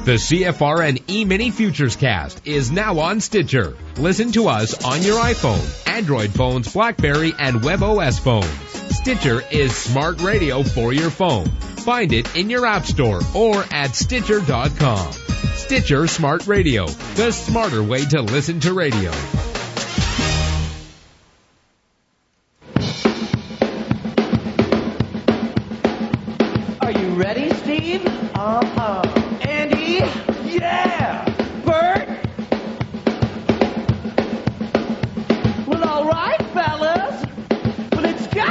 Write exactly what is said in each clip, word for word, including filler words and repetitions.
The C F R N E-Mini Futures Cast is now on Stitcher. Listen to us on your iPhone, Android phones, BlackBerry, and WebOS phones. Stitcher is smart radio for your phone. Find it in your app store or at Stitcher dot com. Stitcher Smart Radio, the smarter way to listen to radio. Are you ready, Steve? Uh-huh. Andy? Yeah! Bert? Well, all right, fellas. Well, let's go!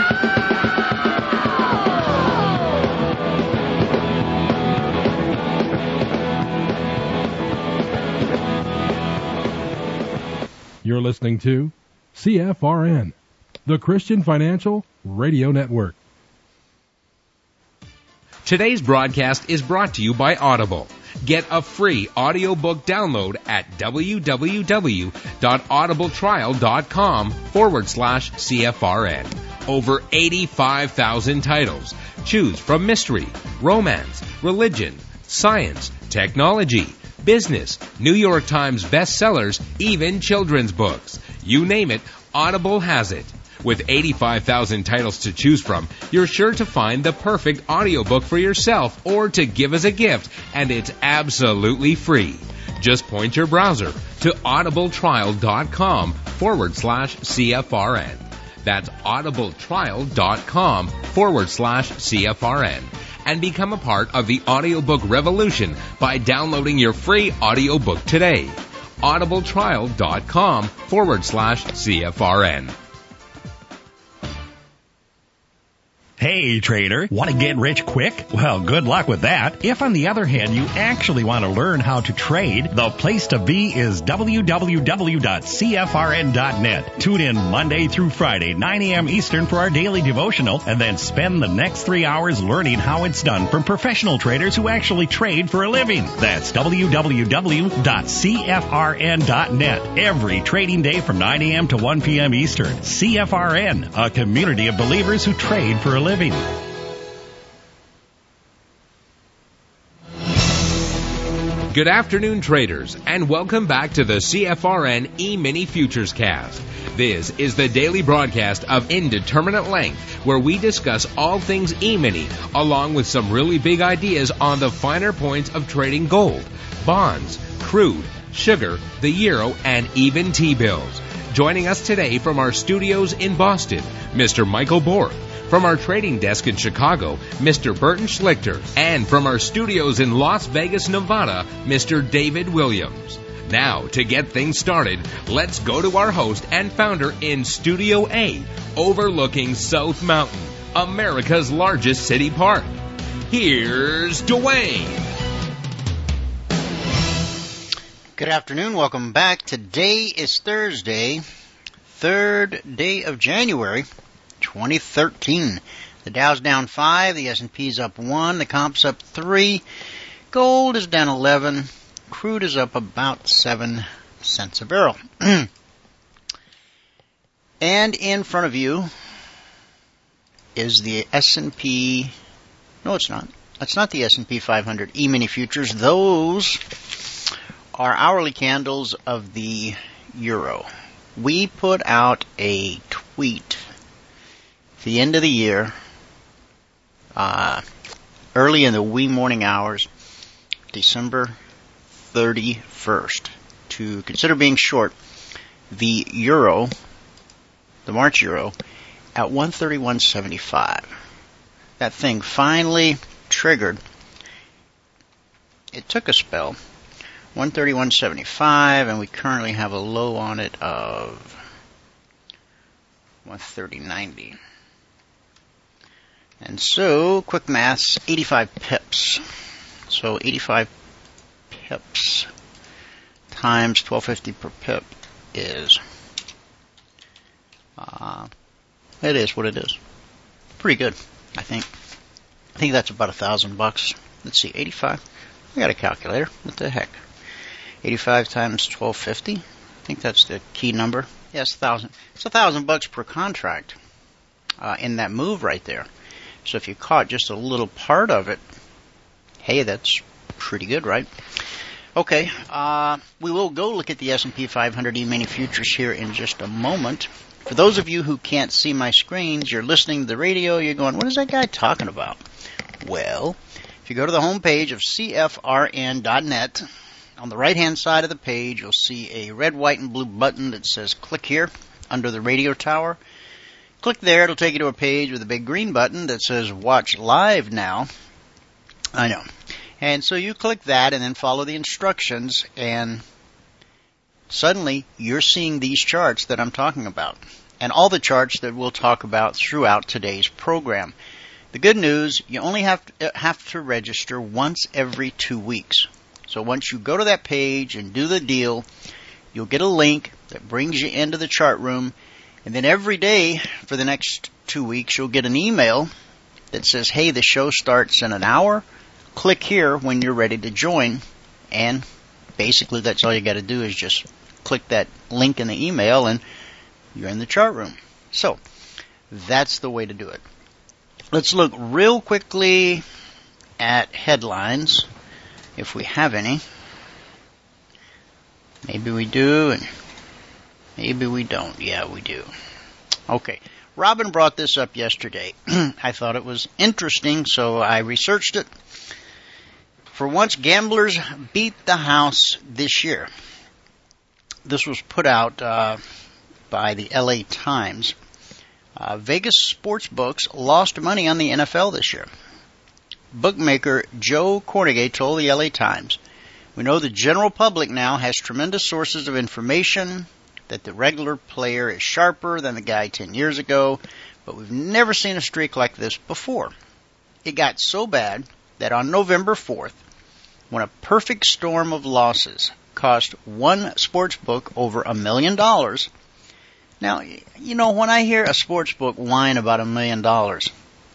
You're listening to C F R N, the Christian Financial Radio Network. Today's broadcast is brought to you by Audible. Get a free audiobook download at www.audibletrial.com forward slash CFRN. Over eighty-five thousand titles. Choose from mystery, romance, religion, science, technology, business, New York Times bestsellers, even children's books. You name it, Audible has it. With eighty-five thousand titles to choose from, you're sure to find the perfect audiobook for yourself or to give as a gift, and it's absolutely free. Just point your browser to audibletrial.com forward slash CFRN. That's audibletrial.com forward slash CFRN. And become a part of the audiobook revolution by downloading your free audiobook today. audibletrial.com forward slash CFRN. Hey, trader, want to get rich quick? Well, good luck with that. If, on the other hand, you actually want to learn how to trade, the place to be is w w w dot c f r n dot net. Tune in Monday through Friday, nine a.m. Eastern for our daily devotional, and then spend the next three hours learning how it's done from professional traders who actually trade for a living. That's w w w dot c f r n dot net. Every trading day from nine a.m. to one p.m. Eastern. C F R N, a community of believers who trade for a living. Good afternoon, traders, and welcome back to the C F R N E-Mini Futures Cast. This is the daily broadcast of Indeterminate Length, where we discuss all things E-Mini, along with some really big ideas on the finer points of trading gold, bonds, crude, sugar, the euro, and even T-bills. Joining us today from our studios in Boston, Mister Michael Borth. From our trading desk in Chicago, Mister Burton Schlichter. And from our studios in Las Vegas, Nevada, Mister David Williams. Now, to get things started, let's go to our host and founder in Studio A, overlooking South Mountain, America's largest city park. Here's Dwayne. Good afternoon. Welcome back. Today is Thursday, third day of January, twenty thirteen. The Dow's down five, the S and P's up one, the comp's up three, gold is down eleven, crude is up about seven cents a barrel. And in front of you is the S and P. No, it's not. That's not the S and P five hundred E-Mini Futures. Those are hourly candles of the euro. We put out a tweet at the end of the year, uh, early in the wee morning hours, December thirty-first, to consider being short the euro, the March euro, at one thirty-one seventy-five. That thing finally triggered. It took a spell, one thirty-one seventy-five, and we currently have a low on it of one thirty ninety. And so, quick maths, eighty-five pips. So eighty-five pips times twelve fifty per pip is, uh, it is what it is. Pretty good, I think. I think that's about a thousand bucks. Let's see, eighty-five. I got a calculator. What the heck? eighty-five times twelve fifty. I think that's the key number. Yes, thousand. It's a thousand bucks per contract uh, in that move right there. So if you caught just a little part of it, hey, that's Pretty good, right? Okay, uh, we will go look at the S and P five hundred E-mini futures here in just a moment. For those of you who can't see my screens, you're listening to the radio, you're going, what is that guy talking about? Well, if you go to the home page of C F R N dot net, on the right-hand side of the page, you'll see a red, white, and blue button that says click here under the radio tower. Click there, it'll take you to a page with a big green button that says watch live now. I know. And so you click that and then follow the instructions, and suddenly you're seeing these charts that I'm talking about, and all the charts that we'll talk about throughout today's program. The good news, you only have to, have to register once every two weeks. So once you go to that page and do the deal, you'll get a link that brings you into the chart room, and then every day for the next two weeks you'll get an email that says, hey, the show starts in an hour. Click here when you're ready to join, and basically that's all you got to do is just click that link in the email and you're in the chart room. So that's the way to do it. Let's look real quickly at headlines, if we have any. Maybe we do, and maybe we don't. Yeah, we do. Okay. Robin brought this up yesterday. I thought it was interesting, so I researched it. For once, gamblers beat the house this year. This was put out uh, by the L A Times. Uh, Vegas sports books lost money on the N F L this year. Bookmaker Joe Cornegay told the L A Times, we know the general public now has tremendous sources of information, that the regular player is sharper than the guy ten years ago, but we've never seen a streak like this before. It got so bad that on November fourth, when a perfect storm of losses cost one sports book over a million dollars. Now, you know, when I hear a sports book whine about a million dollars,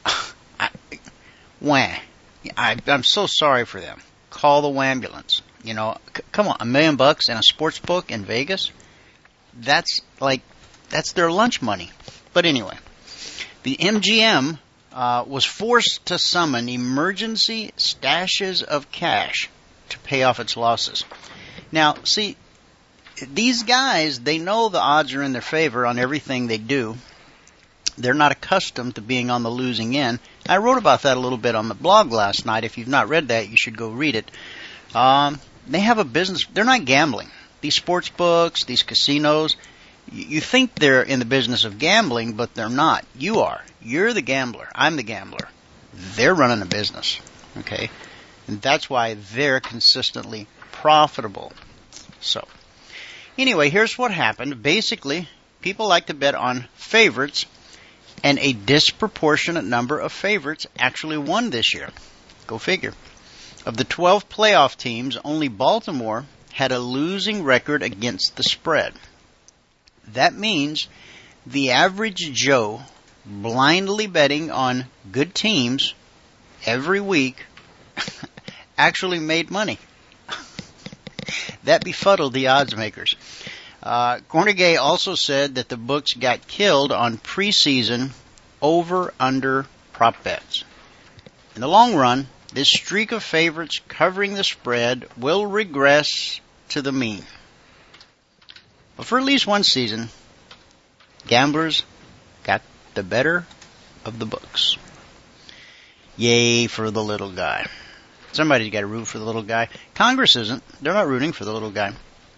I, wah, I, I'm so sorry for them. Call the wambulance. You know, c- come on, a million bucks in a sports book in Vegas? That's like, that's their lunch money. But anyway, the M G M uh, was forced to summon emergency stashes of cash to pay off its losses. Now, see, these guys, they know the odds are in their favor on everything they do. They're not accustomed to being on the losing end. I wrote about that a little bit on the blog last night. If you've not read that, you should go read it. Um, they have a business. They're not gambling. These sports books, these casinos, you think they're in the business of gambling, but they're not. You are. You're the gambler. I'm the gambler. They're running a business. Okay? And that's why they're consistently profitable. So, anyway, here's what happened. Basically, people like to bet on favorites, and a disproportionate number of favorites actually won this year. Go figure. Of the twelve playoff teams, only Baltimore had a losing record against the spread. That means the average Joe blindly betting on good teams every week actually made money. That befuddled the odds makers. Uh, Cornegay also said that the books got killed on preseason over-under prop bets. In the long run, this streak of favorites covering the spread will regress to the mean. But for at least one season, gamblers got the better of the books. Yay for the little guy. Somebody's got to root for the little guy. Congress isn't. They're not rooting for the little guy.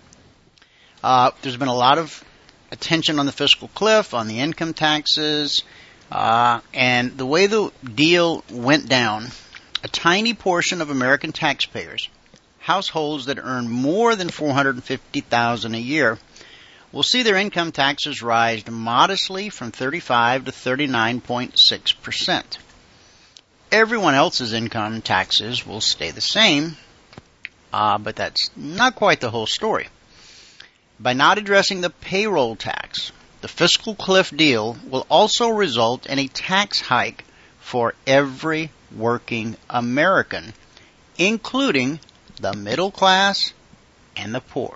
Uh, there's been a lot of attention on the fiscal cliff, on the income taxes, uh, and the way the deal went down, a tiny portion of American taxpayers, households that earn more than four hundred fifty thousand dollars a year, will see their income taxes rise modestly from thirty-five to thirty-nine point six percent. Everyone else's income taxes will stay the same, uh, but that's not quite the whole story. By not addressing the payroll tax, the fiscal cliff deal will also result in a tax hike for every working American, including the middle class and the poor.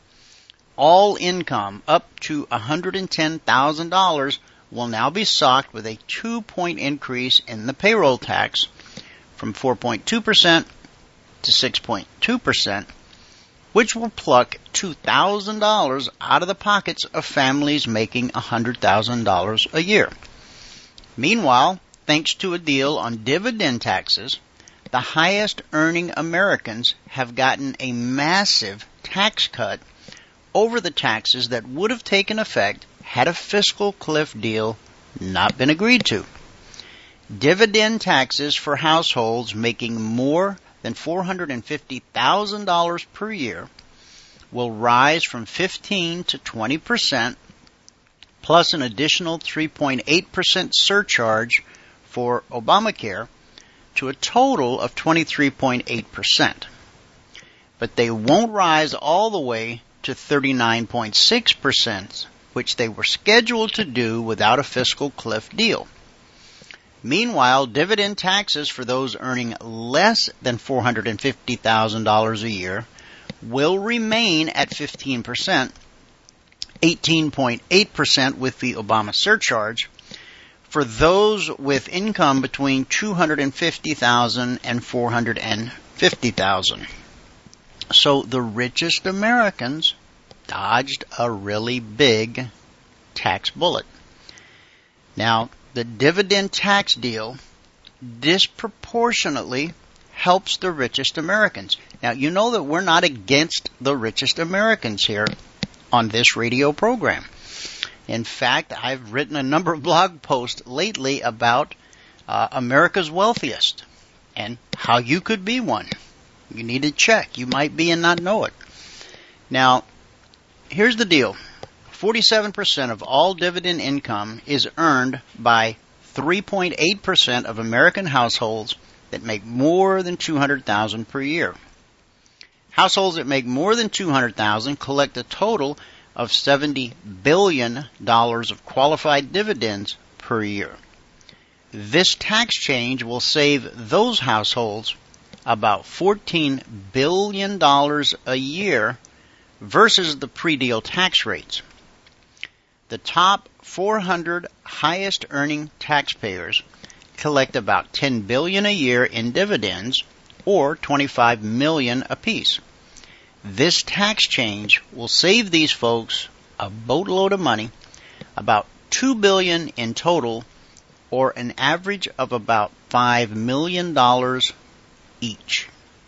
All income up to one hundred ten thousand dollars will now be socked with a two-point increase in the payroll tax from four point two percent to six point two percent, which will pluck two thousand dollars out of the pockets of families making one hundred thousand dollars a year. Meanwhile, thanks to a deal on dividend taxes, the highest earning Americans have gotten a massive tax cut over the taxes that would have taken effect had a fiscal cliff deal not been agreed to. Dividend taxes for households making more than four hundred fifty thousand dollars per year will rise from fifteen to twenty percent, plus an additional three point eight percent surcharge for Obamacare, to a total of twenty-three point eight percent. But they won't rise all the way to thirty-nine point six percent, which they were scheduled to do without a fiscal cliff deal. Meanwhile, dividend taxes for those earning less than four hundred fifty thousand dollars a year will remain at fifteen percent, eighteen point eight percent with the Obama surcharge, for those with income between two hundred fifty thousand dollars and four hundred fifty thousand dollars. So the richest Americans dodged a really big tax bullet. Now, the dividend tax deal disproportionately helps the richest Americans. Now, you know that we're not against the richest Americans here on this radio program. In fact, I've written a number of blog posts lately about uh, America's wealthiest and how you could be one. You need to check. You might be and not know it. Now, here's the deal. forty-seven percent of all dividend income is earned by three point eight percent of American households that make more than two hundred thousand dollars per year. Households that make more than two hundred thousand dollars collect a total of seventy billion dollars of qualified dividends per year. This tax change will save those households about fourteen billion dollars a year versus the pre-deal tax rates. The top four hundred highest earning taxpayers collect about ten billion dollars a year in dividends, or twenty-five million dollars apiece. This tax change will save these folks a boatload of money, about two billion dollars in total, or an average of about five million dollars each.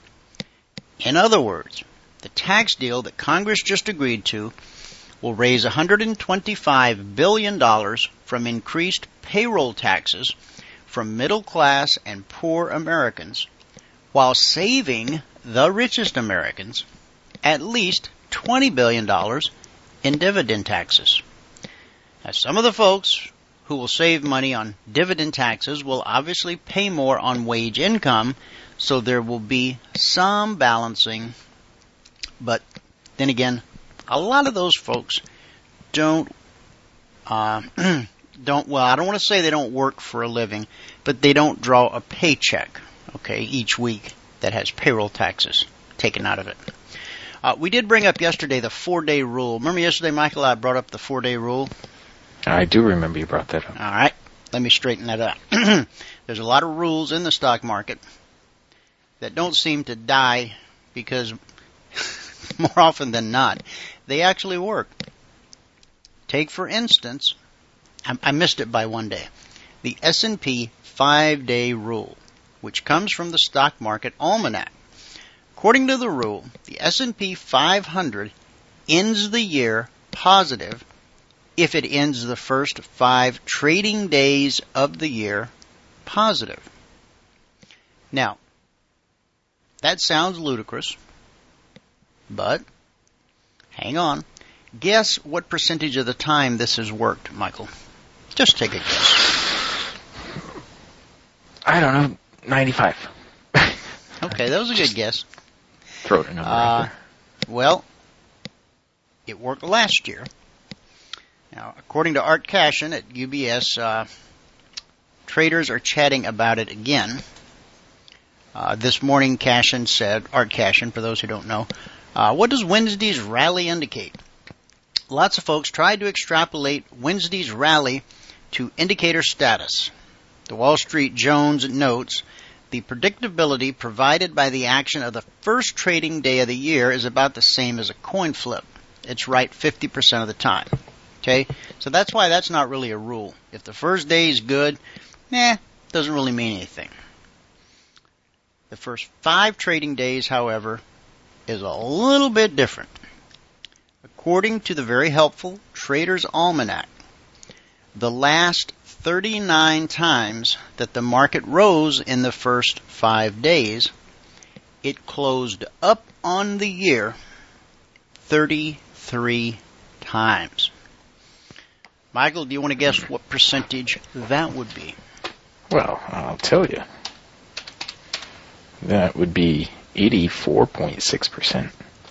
In other words, the tax deal that Congress just agreed to will raise one hundred twenty-five billion dollars from increased payroll taxes from middle-class and poor Americans, while saving the richest Americans at least twenty billion dollars in dividend taxes. Now, some of the folks who will save money on dividend taxes will obviously pay more on wage income, so there will be some balancing. But then again, a lot of those folks don't, uh, don't, well, I don't want to say they don't work for a living, but they don't draw a paycheck, okay, each week that has payroll taxes taken out of it. Uh, we did bring up yesterday the four-day rule. Remember yesterday, Michael, I brought up the four-day rule? I do remember you brought that up. All right. Let me straighten that out. There's a lot of rules in the stock market that don't seem to die because more often than not, they actually work. Take, for instance, I, I missed it by one day, the S and P five-day rule, which comes from the Stock Market Almanac. According to the rule, the S and P five hundred ends the year positive if it ends the first five trading days of the year positive. Now, that sounds ludicrous, but hang on. Guess what percentage of the time this has worked, Michael? Just take a guess. I don't know, ninety-five. Okay, that was a good guess. Throw a number uh, out there. Well, it worked last year. Now, according to Art Cashin at U B S, uh, traders are chatting about it again. Uh, this morning, Cashin said, Art Cashin, for those who don't know, uh, what does Wednesday's rally indicate? Lots of folks tried to extrapolate Wednesday's rally to indicator status. The Wall Street Jones notes the predictability provided by the action of the first trading day of the year is about the same as a coin flip. It's right fifty percent of the time. Okay? So that's why that's not really a rule. If the first day is good, nah, doesn't really mean anything. The first five trading days, however, is a little bit different. According to the very helpful Trader's Almanac, the last thirty-nine times that the market rose in the first five days, it closed up on the year thirty-three times. Michael, do you want to guess what percentage that would be? Well, I'll tell you. That would be eighty-four point six percent.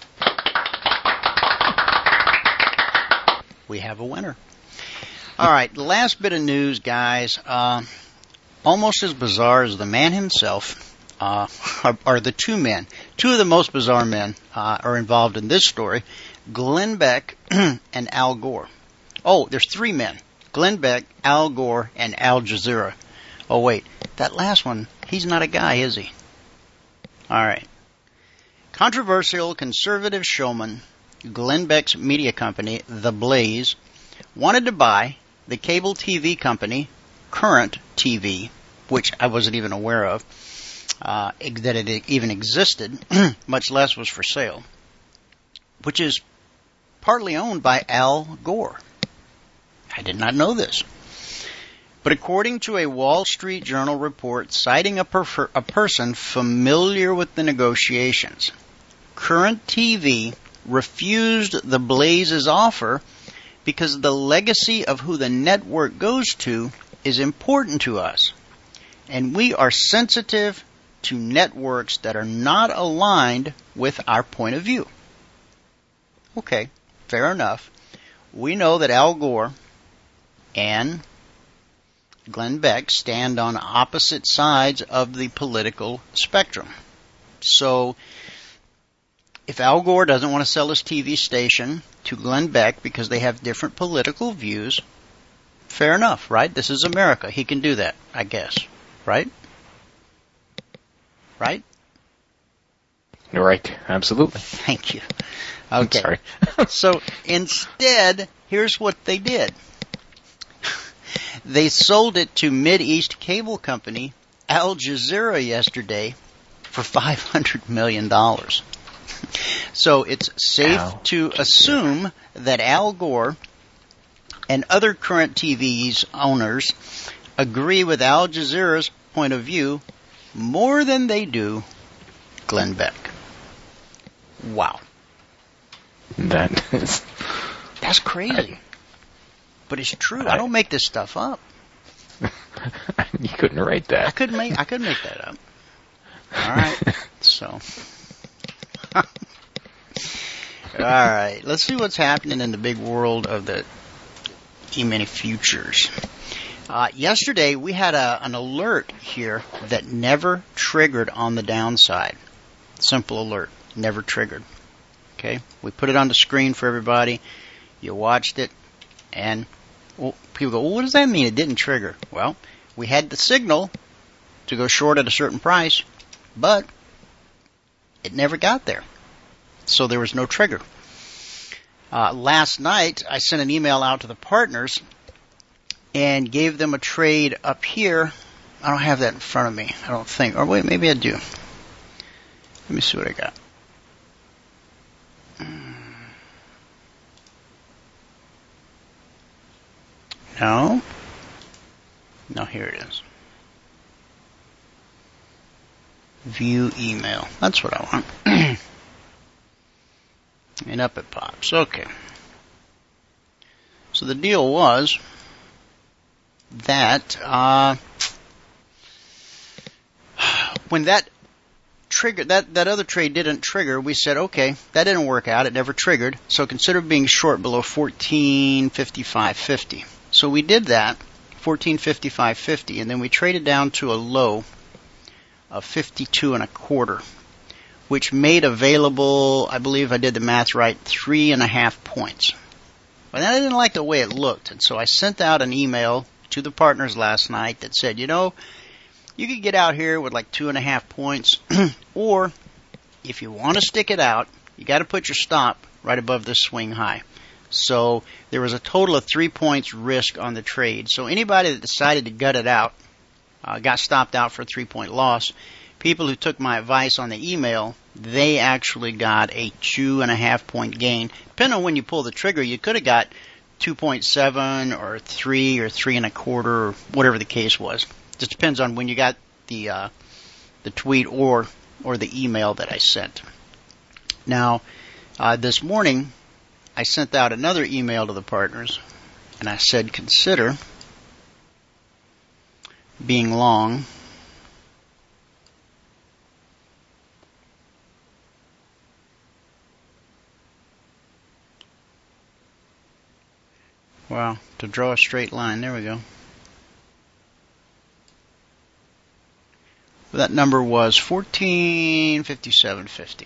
We have a winner. All right, the last bit of news, guys. Uh, almost as bizarre as the man himself uh, are, are the two men. Two of the most bizarre men uh, are involved in this story, Glenn Beck and Al Gore. Oh, there's three men, Glenn Beck, Al Gore, and Al Jazeera. Oh, wait, that last one, he's not a guy, is he? All right. Controversial conservative showman Glenn Beck's media company, The Blaze, wanted to buy the cable T V company, Current T V, which I wasn't even aware of, uh, that it even existed, much less was for sale, which is partly owned by Al Gore. I did not know this. But according to a Wall Street Journal report citing a, per- a person familiar with the negotiations, Current T V refused the Blaze's offer because the legacy of who the network goes to is important to us, and we are sensitive to networks that are not aligned with our point of view. Okay, fair enough. We know that Al Gore and Glenn Beck stand on opposite sides of the political spectrum. So, if Al Gore doesn't want to sell his T V station to Glenn Beck because they have different political views, fair enough, right? This is America. He can do that, I guess. Right? Right? Right, absolutely. Thank you. Okay. I'm sorry. So, instead, here's what they did. They sold it to Mideast cable company Al Jazeera yesterday for five hundred million dollars. So it's safe Al to Jazeera. assume that Al Gore and other Current T V's owners agree with Al Jazeera's point of view more than they do Glenn Beck. Wow. That is... That's crazy. But it's true. I, I don't make this stuff up. You couldn't write that. I could make I could make that up. All right. So all right. Let's see what's happening in the big world of the E-mini futures. Uh, yesterday we had a, an alert here that never triggered on the downside. Simple alert. Never triggered. Okay? We put it on the screen for everybody. You watched it. And well, people go, well, what does that mean? It didn't trigger. Well, we had the signal to go short at a certain price, but it never got there. So there was no trigger. Uh, last night, I sent an email out to the partners and gave them a trade up here. I don't have that in front of me, I don't think. Or wait, maybe I do. Let me see what I got. No. No, here it is. View email. That's what I want. And up it pops. Okay. So the deal was that uh, when that trigger that that other trade didn't trigger, we said, okay, that didn't work out. It never triggered. So consider being short below fourteen fifty-five fifty. So we did that, fourteen fifty-five fifty, and then we traded down to a low of fifty-two and a quarter, which made available, I believe I did the math right, three and a half points. But I didn't like the way it looked, and so I sent out an email to the partners last night that said, you know, you could get out here with like two and a half points, or if you want to stick it out, you got to put your stop right above this swing high. So there was a total of three points risk on the trade. So anybody that decided to gut it out uh, got stopped out for a three-point loss. People who took my advice on the email, they actually got a two and a half point gain. Depending on when you pull the trigger, you could have got two point seven or three or three and a quarter or whatever the case was. Just depends on when you got the uh, the tweet or or the email that I sent. Now, uh, this morning, I sent out another email to the partners, and I said, consider being long wow, to draw a straight line. There we go. That number was fourteen fifty-seven fifty.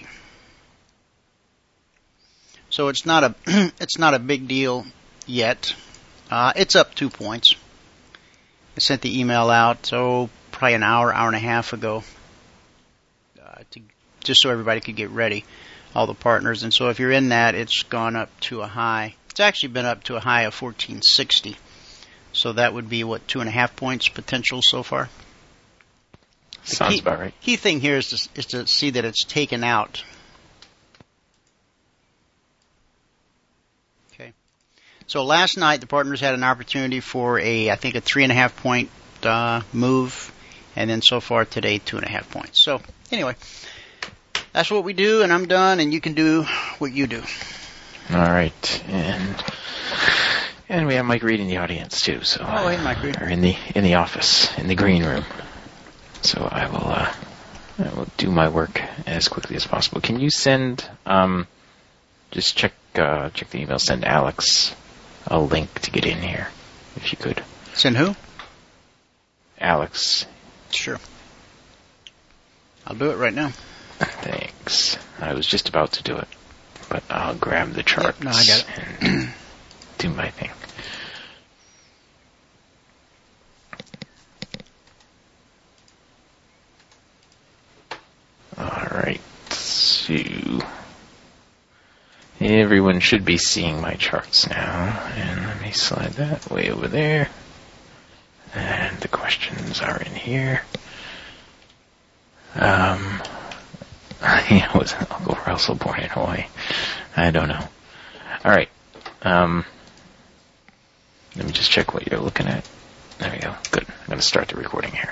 So it's not a it's not a big deal yet. Uh, it's up two points. I sent the email out, oh, probably an hour, hour and a half ago, uh, to, just so everybody could get ready, all the partners. And so if you're in that, it's gone up to a high. It's actually been up to a high of fourteen sixty. So that would be, what, two and a half points potential so far? The Sounds key, about right. Key thing here is to, is to see that it's taken out. Okay. So last night the partners had an opportunity for a, I think, a three and a half point uh, move, and then so far today two and a half points. So anyway, that's what we do, and I'm done, and you can do what you do. All right, and and we have Mike Reed in the audience too. So oh, hey, Mike Reed. Or in the in the office in the green room. So I will uh, I will do my work as quickly as possible. Can you send um just check uh, check the email. Send Alex a link to get in here, if you could. Send who? Alex. Sure. I'll do it right now. Thanks. I was just about to do it, but I'll grab the charts Yep, no, I got it. and do my thing. Alright, so everyone should be seeing my charts now, and let me slide that way over there, and the questions are in here. Um, yeah, was Uncle Russell born in Hawaii? I don't know. Alright, um, let me just check what you're looking at. There we go, good. I'm going to start the recording here.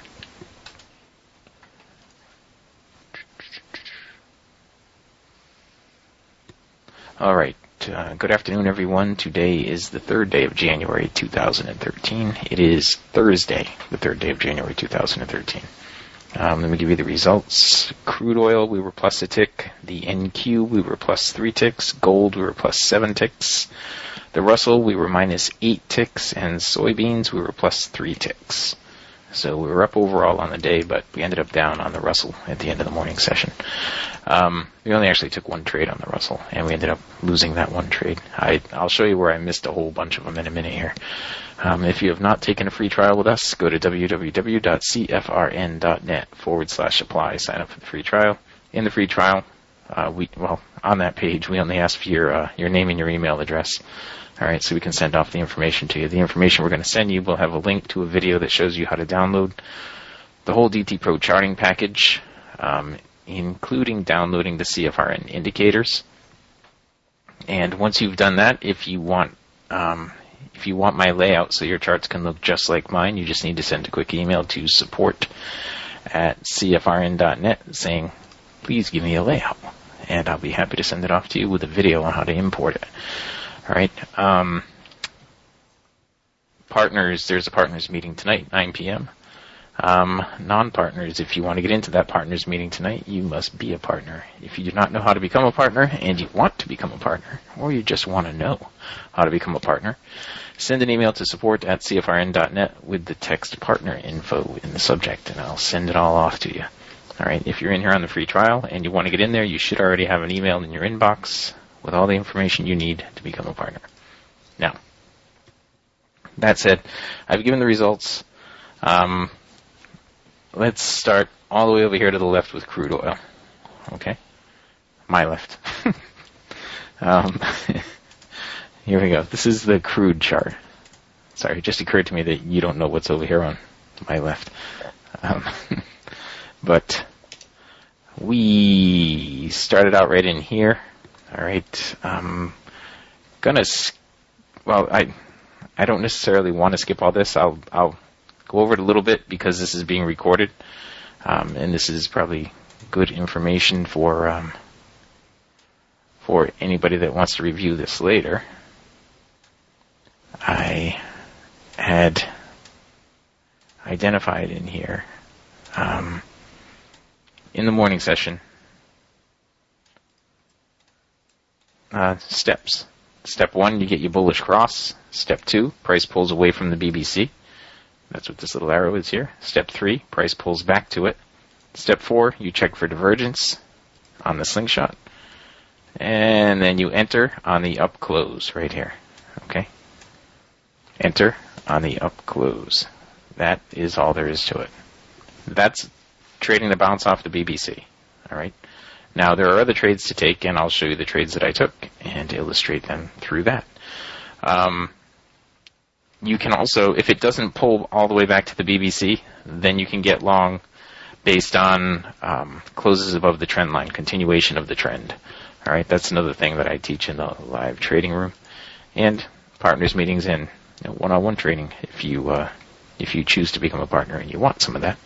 All right. Uh, good afternoon, everyone. Today is the third day of January two thousand thirteen. It is Thursday, the third day of January two thousand thirteen. Um, let me give you the results. Crude oil, we were plus a tick. The N Q, we were plus three ticks. Gold, we were plus seven ticks. The Russell, we were minus eight ticks. And soybeans, we were plus three ticks. So we were up overall on the day, but we ended up down on the Russell at the end of the morning session. Um, we only actually took one trade on the Russell, and we ended up losing that one trade. I, I'll show you where I missed a whole bunch of them in a minute here. Um, if you have not taken a free trial with us, go to www.cfrn.net forward slash apply. Sign up for the free trial. In the free trial, uh, we well on that page, we only ask for your uh, your name and your email address. All right, so we can send off the information to you. The information we're going to send you will have a link to a video that shows you how to download the whole D T Pro charting package, um, including downloading the C F R N indicators. And once you've done that, if you want um, if you want my layout so your charts can look just like mine, you just need to send a quick email to support at c f r n dot net saying, please give me a layout. And I'll be happy to send it off to you with a video on how to import it. All right. Um, partners, there's a partners meeting tonight, nine p.m. Um, non-partners, if you want to get into that partners meeting tonight, you must be a partner. If you do not know how to become a partner and you want to become a partner, or you just want to know how to become a partner, send an email to support at c f r n dot net with the text partner info in the subject, and I'll send it all off to you. All right. If you're in here on the free trial and you want to get in there, you should already have an email in your inbox with all the information you need to become a partner. Now, that said, I've given the results. Um, let's start all the way over here to the left with crude oil. Okay? My left. um, here we go. This is the crude chart. Sorry, it just occurred to me that you don't know what's over here on my left. Um, but we started out right in here. All right. Um, gonna, well, I, I don't necessarily want to skip all this. I'll, I'll go over it a little bit because this is being recorded, um, and this is probably good information for, um, for anybody that wants to review this later. I had identified in here, um, in the morning session, uh, steps. Step one, you get your bullish cross. Step two, price pulls away from the B B C. That's what this little arrow is here. Step three, price pulls back to it. Step four, you check for divergence on the slingshot. And then you enter on the up close right here. Okay? Enter on the up close. That is all there is to it. That's trading the bounce off the B B C. All right? Now, there are other trades to take, and I'll show you the trades that I took and illustrate them through that. Um, you can also, if it doesn't pull all the way back to the B B C, then you can get long based on um, closes above the trend line, continuation of the trend. All right, that's another thing that I teach in the live trading room and partners meetings and you know, one-on-one training if you uh, if you choose to become a partner and you want some of that.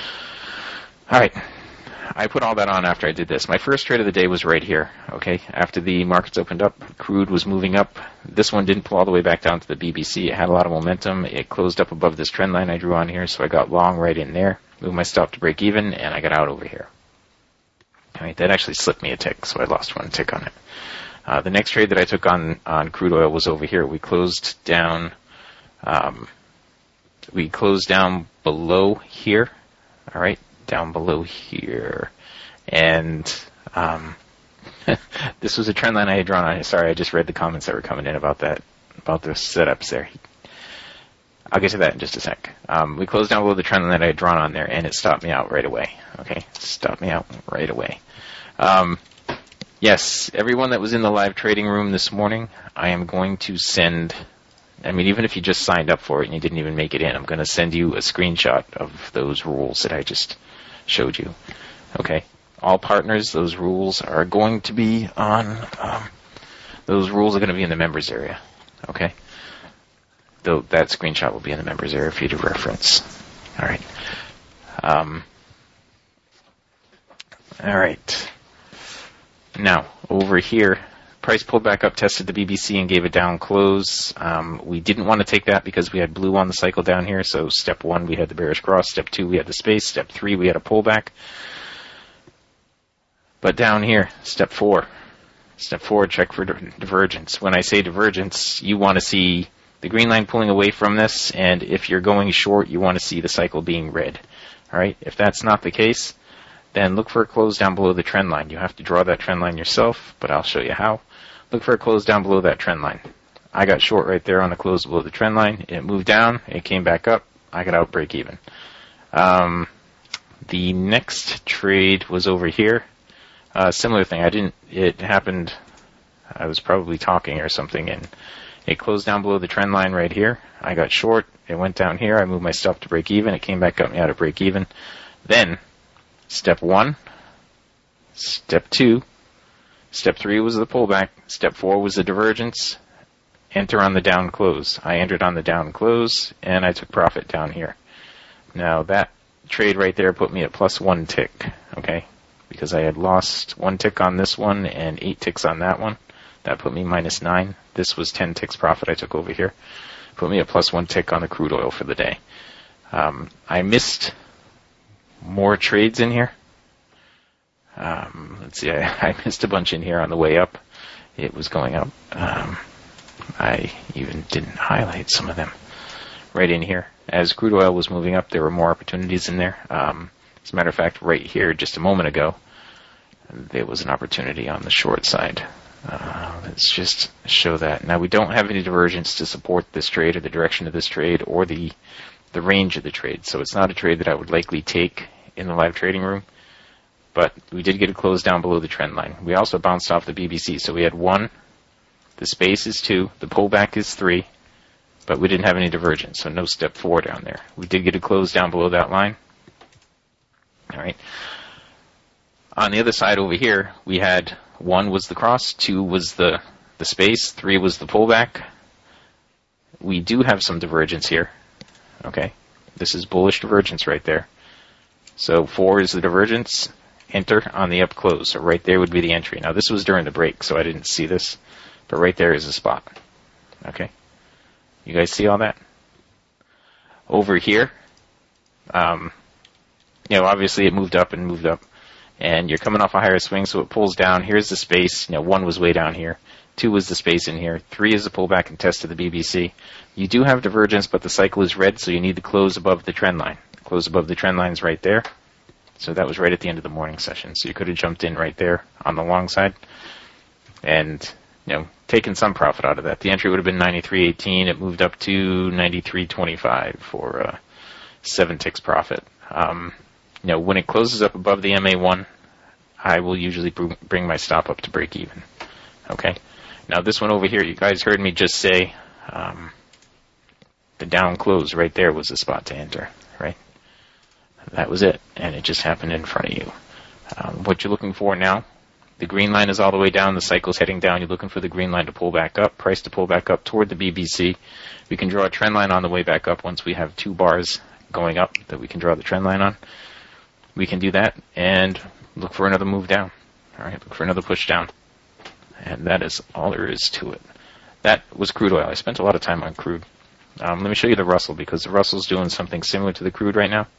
All right. I put all that on after I did this. My first trade of the day was right here, okay? After the markets opened up, crude was moving up. This one didn't pull all the way back down to the B B C. It had a lot of momentum. It closed up above this trend line I drew on here, so I got long right in there, moved my stop to break even, and I got out over here. All right, that actually slipped me a tick, so I lost one tick on it. Uh, the next trade that I took on, on crude oil was over here. We closed down, um, we closed down below here, all right? Down below here, and um, this was a trend line I had drawn on. Sorry, I just read the comments that were coming in about that, about the setups there. I'll get to that in just a sec. Um, we closed down below the trend line that I had drawn on there, and it stopped me out right away. Okay, stopped me out right away. Um, yes, everyone that was in the live trading room this morning, I am going to send. I mean, even if you just signed up for it and you didn't even make it in, I'm going to send you a screenshot of those rules that I just showed you. Okay? All partners, those rules are going to be on, um, those rules are going to be in the members area. Okay? Though that screenshot will be in the members area for you to reference. Alright. Um, Alright. Now, over here, price pulled back up, tested the B B C, and gave a down close. Um, we didn't want to take that because we had blue on the cycle down here. So step one, we had the bearish cross. Step two, we had the space. Step three, we had a pullback. But down here, step four. Step four, check for di- divergence. When I say divergence, you want to see the green line pulling away from this. And if you're going short, you want to see the cycle being red. All right. If that's not the case, then look for a close down below the trend line. You have to draw that trend line yourself, but I'll show you how. Look for a close down below that trend line. I got short right there on the close below the trend line. It moved down. It came back up. I got out break even. Um, the next trade was over here. Uh, similar thing. I didn't. It happened. I was probably talking or something, and it closed down below the trend line right here. I got short. It went down here. I moved my stop to break even. It came back up me out of break even. Then, step one, step two. Step three was the pullback. Step four was the divergence. Enter on the down close. I entered on the down close, and I took profit down here. Now, that trade right there put me at plus one tick, okay? Because I had lost one tick on this one and eight ticks on that one. That put me minus nine. This was ten ticks profit I took over here. Put me at plus one tick on the crude oil for the day. Um, I missed more trades in here. Um, let's see, I, I missed a bunch in here on the way up. It was going up. Um, I even didn't highlight some of them right in here. As crude oil was moving up, there were more opportunities in there. Um, as a matter of fact, right here, just a moment ago, there was an opportunity on the short side. Uh, let's just show that. Now, we don't have any divergence to support this trade or the direction of this trade or the the range of the trade. So it's not a trade that I would likely take in the live trading room, but we did get a close down below the trend line. We also bounced off the B B C. So we had one, the space is two, the pullback is three, but we didn't have any divergence, so no step four down there. We did get a close down below that line. All right. On the other side over here, we had one was the cross, two was the, the space, three was the pullback. We do have some divergence here. Okay. This is bullish divergence right there. So four is the divergence. Enter on the up close. So right there would be the entry. Now this was during the break, so I didn't see this, but right there is the spot. Okay. You guys see all that? Over here, um, you know, obviously it moved up and moved up, and you're coming off a higher swing, so it pulls down. Here's the space. You know, one was way down here. Two was the space in here. Three is the pullback and test to the B B C. You do have divergence, but the cycle is red, so you need to close above the trend line. Close above the trend line is right there. So that was right at the end of the morning session. So you could have jumped in right there on the long side and, you know, taken some profit out of that. The entry would have been ninety-three eighteen. It moved up to ninety-three twenty-five for uh, seven ticks profit. Um, you know, when it closes up above the M A one, I will usually br- bring my stop up to break even. Okay. Now this one over here, you guys heard me just say um, the down close right there was the spot to enter, right? That was it, and it just happened in front of you. Um, what you're looking for now, the green line is all the way down, the cycle's heading down, you're looking for the green line to pull back up, price to pull back up toward the B B C. We can draw a trend line on the way back up once we have two bars going up that we can draw the trend line on. We can do that and look for another move down. All right, look for another push down. And that is all there is to it. That was crude oil. I spent a lot of time on crude. Um, let me show you the Russell, because the Russell's doing something similar to the crude right now,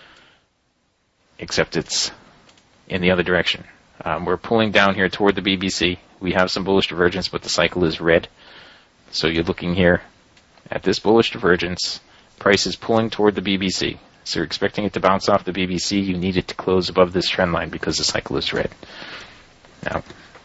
except it's in the other direction. Um, we're pulling down here toward the B B C. We have some bullish divergence, but the cycle is red. So you're looking here at this bullish divergence. Price is pulling toward the B B C. So you're expecting it to bounce off the B B C. You need it to close above this trend line because the cycle is red. Now,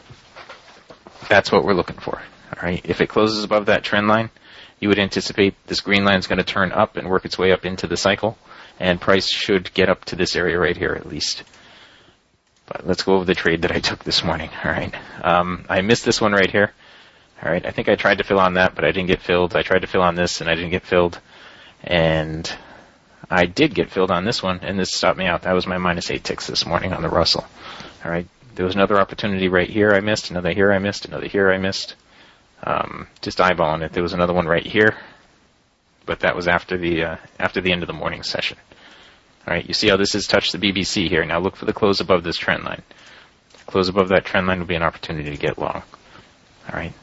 that's what we're looking for. All right. If it closes above that trend line, you would anticipate this green line is going to turn up and work its way up into the cycle, and price should get up to this area right here at least. But let's go over the trade that I took this morning. All right. Um, I missed this one right here. All right. I think I tried to fill on that, but I didn't get filled. I tried to fill on this, and I didn't get filled. And I did get filled on this one, and this stopped me out. That was my minus eight ticks this morning on the Russell. All right. There was another opportunity right here I missed, another here I missed, another here I missed. Um, just eyeballing it. There was another one right here, but that was after the uh, after the end of the morning session. All right, you see how this has touched the B B C here. Now look for the close above this trend line. Close above that trend line would be an opportunity to get long. All right.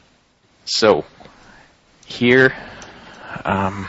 So here um,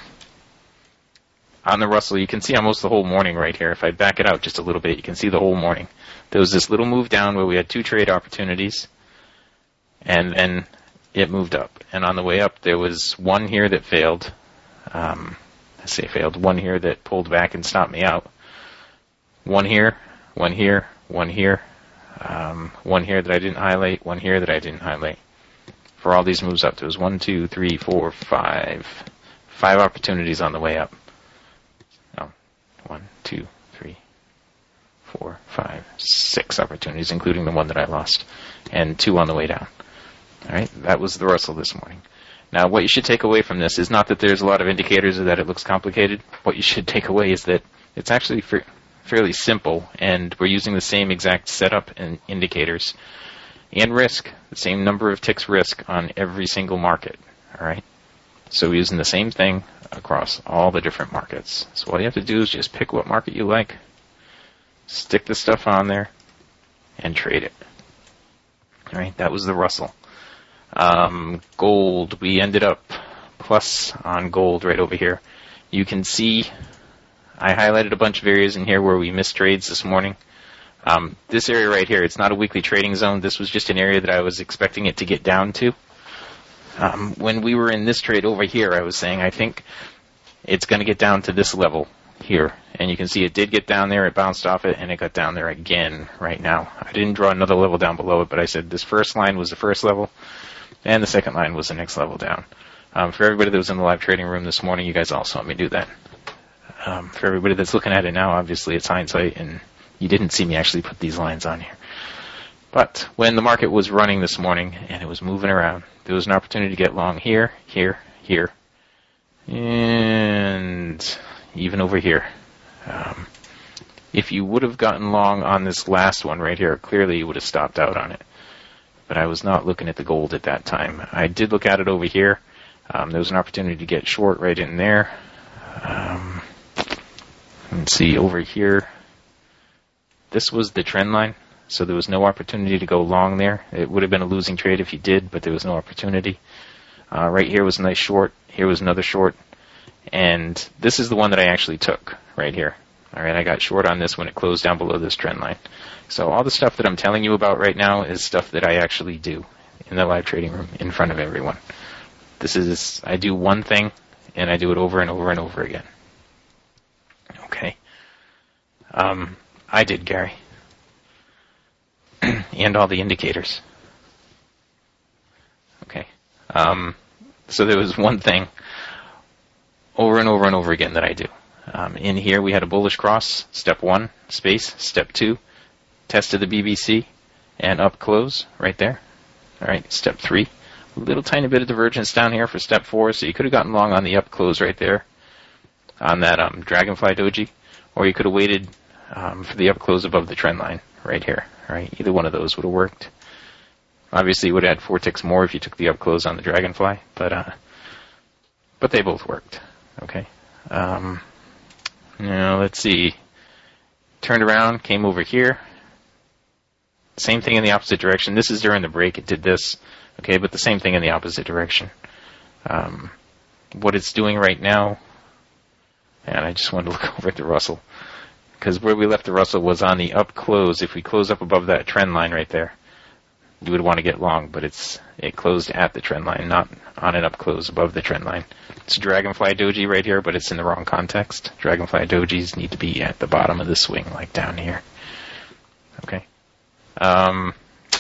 on the Russell, you can see almost the whole morning right here. If I back it out just a little bit, you can see the whole morning. There was this little move down where we had two trade opportunities, and then it moved up. And on the way up, there was one here that failed. Um, I say failed. One here that pulled back and stopped me out. One here, one here, one here, um, one here that I didn't highlight, one here that I didn't highlight. For all these moves up, there was one, two, three, four, five, five opportunities on the way up. No, one, two, three, four, five, six opportunities, including the one that I lost, and two on the way down. All right, that was the Russell this morning. Now, what you should take away from this is not that there's a lot of indicators or that it looks complicated. What you should take away is that it's actually fa- fairly simple, and we're using the same exact setup and indicators and risk, the same number of ticks risk on every single market. All right, so we're using the same thing across all the different markets. So all you have to do is just pick what market you like, stick the stuff on there, and trade it. All right, that was the Russell. Um, gold, we ended up plus on gold right over here. You can see I highlighted a bunch of areas in here where we missed trades this morning. Um, this area right here, it's not a weekly trading zone. This was just an area that I was expecting it to get down to. Um, when we were in this trade over here, I was saying I think it's going to get down to this level here. And you can see it did get down there, it bounced off it, and it got down there again right now. I didn't draw another level down below it, but I said this first line was the first level, and the second line was the next level down. Um, for everybody that was in the live trading room this morning, you guys all saw me do that. Um, for everybody that's looking at it now, obviously it's hindsight, and you didn't see me actually put these lines on here. But when the market was running this morning and it was moving around, there was an opportunity to get long here, here, here, and even over here. Um, if you would have gotten long on this last one right here, clearly you would have stopped out on it. But I was not looking at the gold at that time. I did look at it over here. Um, there was an opportunity to get short right in there. Um, let's see, over here, this was the trend line, so there was no opportunity to go long there. It would have been a losing trade if you did, but there was no opportunity. Uh, right here was a nice short. Here was another short. And this is the one that I actually took right here. All right, I got short on this when it closed down below this trend line. So all the stuff that I'm telling you about right now is stuff that I actually do in the live trading room in front of everyone. This is, I do one thing, and I do it over and over and over again. Okay. Um, I did, Gary. And all the indicators. Okay. Um, so there was one thing over and over and over again that I do. Um, in here we had a bullish cross, step one, space, step two, tested the B B C, and up close right there. All right, step three, a little tiny bit of divergence down here for step four, so you could have gotten long on the up close right there on that um, Dragonfly Doji, or you could have waited um, for the up close above the trend line right here. All right, either one of those would have worked. Obviously, you would have had four ticks more if you took the up close on the Dragonfly, but uh, but they both worked. Okay. Um, now let's see. Turned around, came over here. Same thing in the opposite direction. This is during the break. It did this. Okay, but the same thing in the opposite direction. Um, what it's doing right now, and I just wanted to look over at the Russell, because where we left the Russell was on the up close. If we close up above that trend line right there, you would want to get long, but it's it closed at the trend line, not on an up close above the trend line. It's Dragonfly Doji right here, but it's in the wrong context. Dragonfly Dojis need to be at the bottom of the swing, like down here. Okay. Um,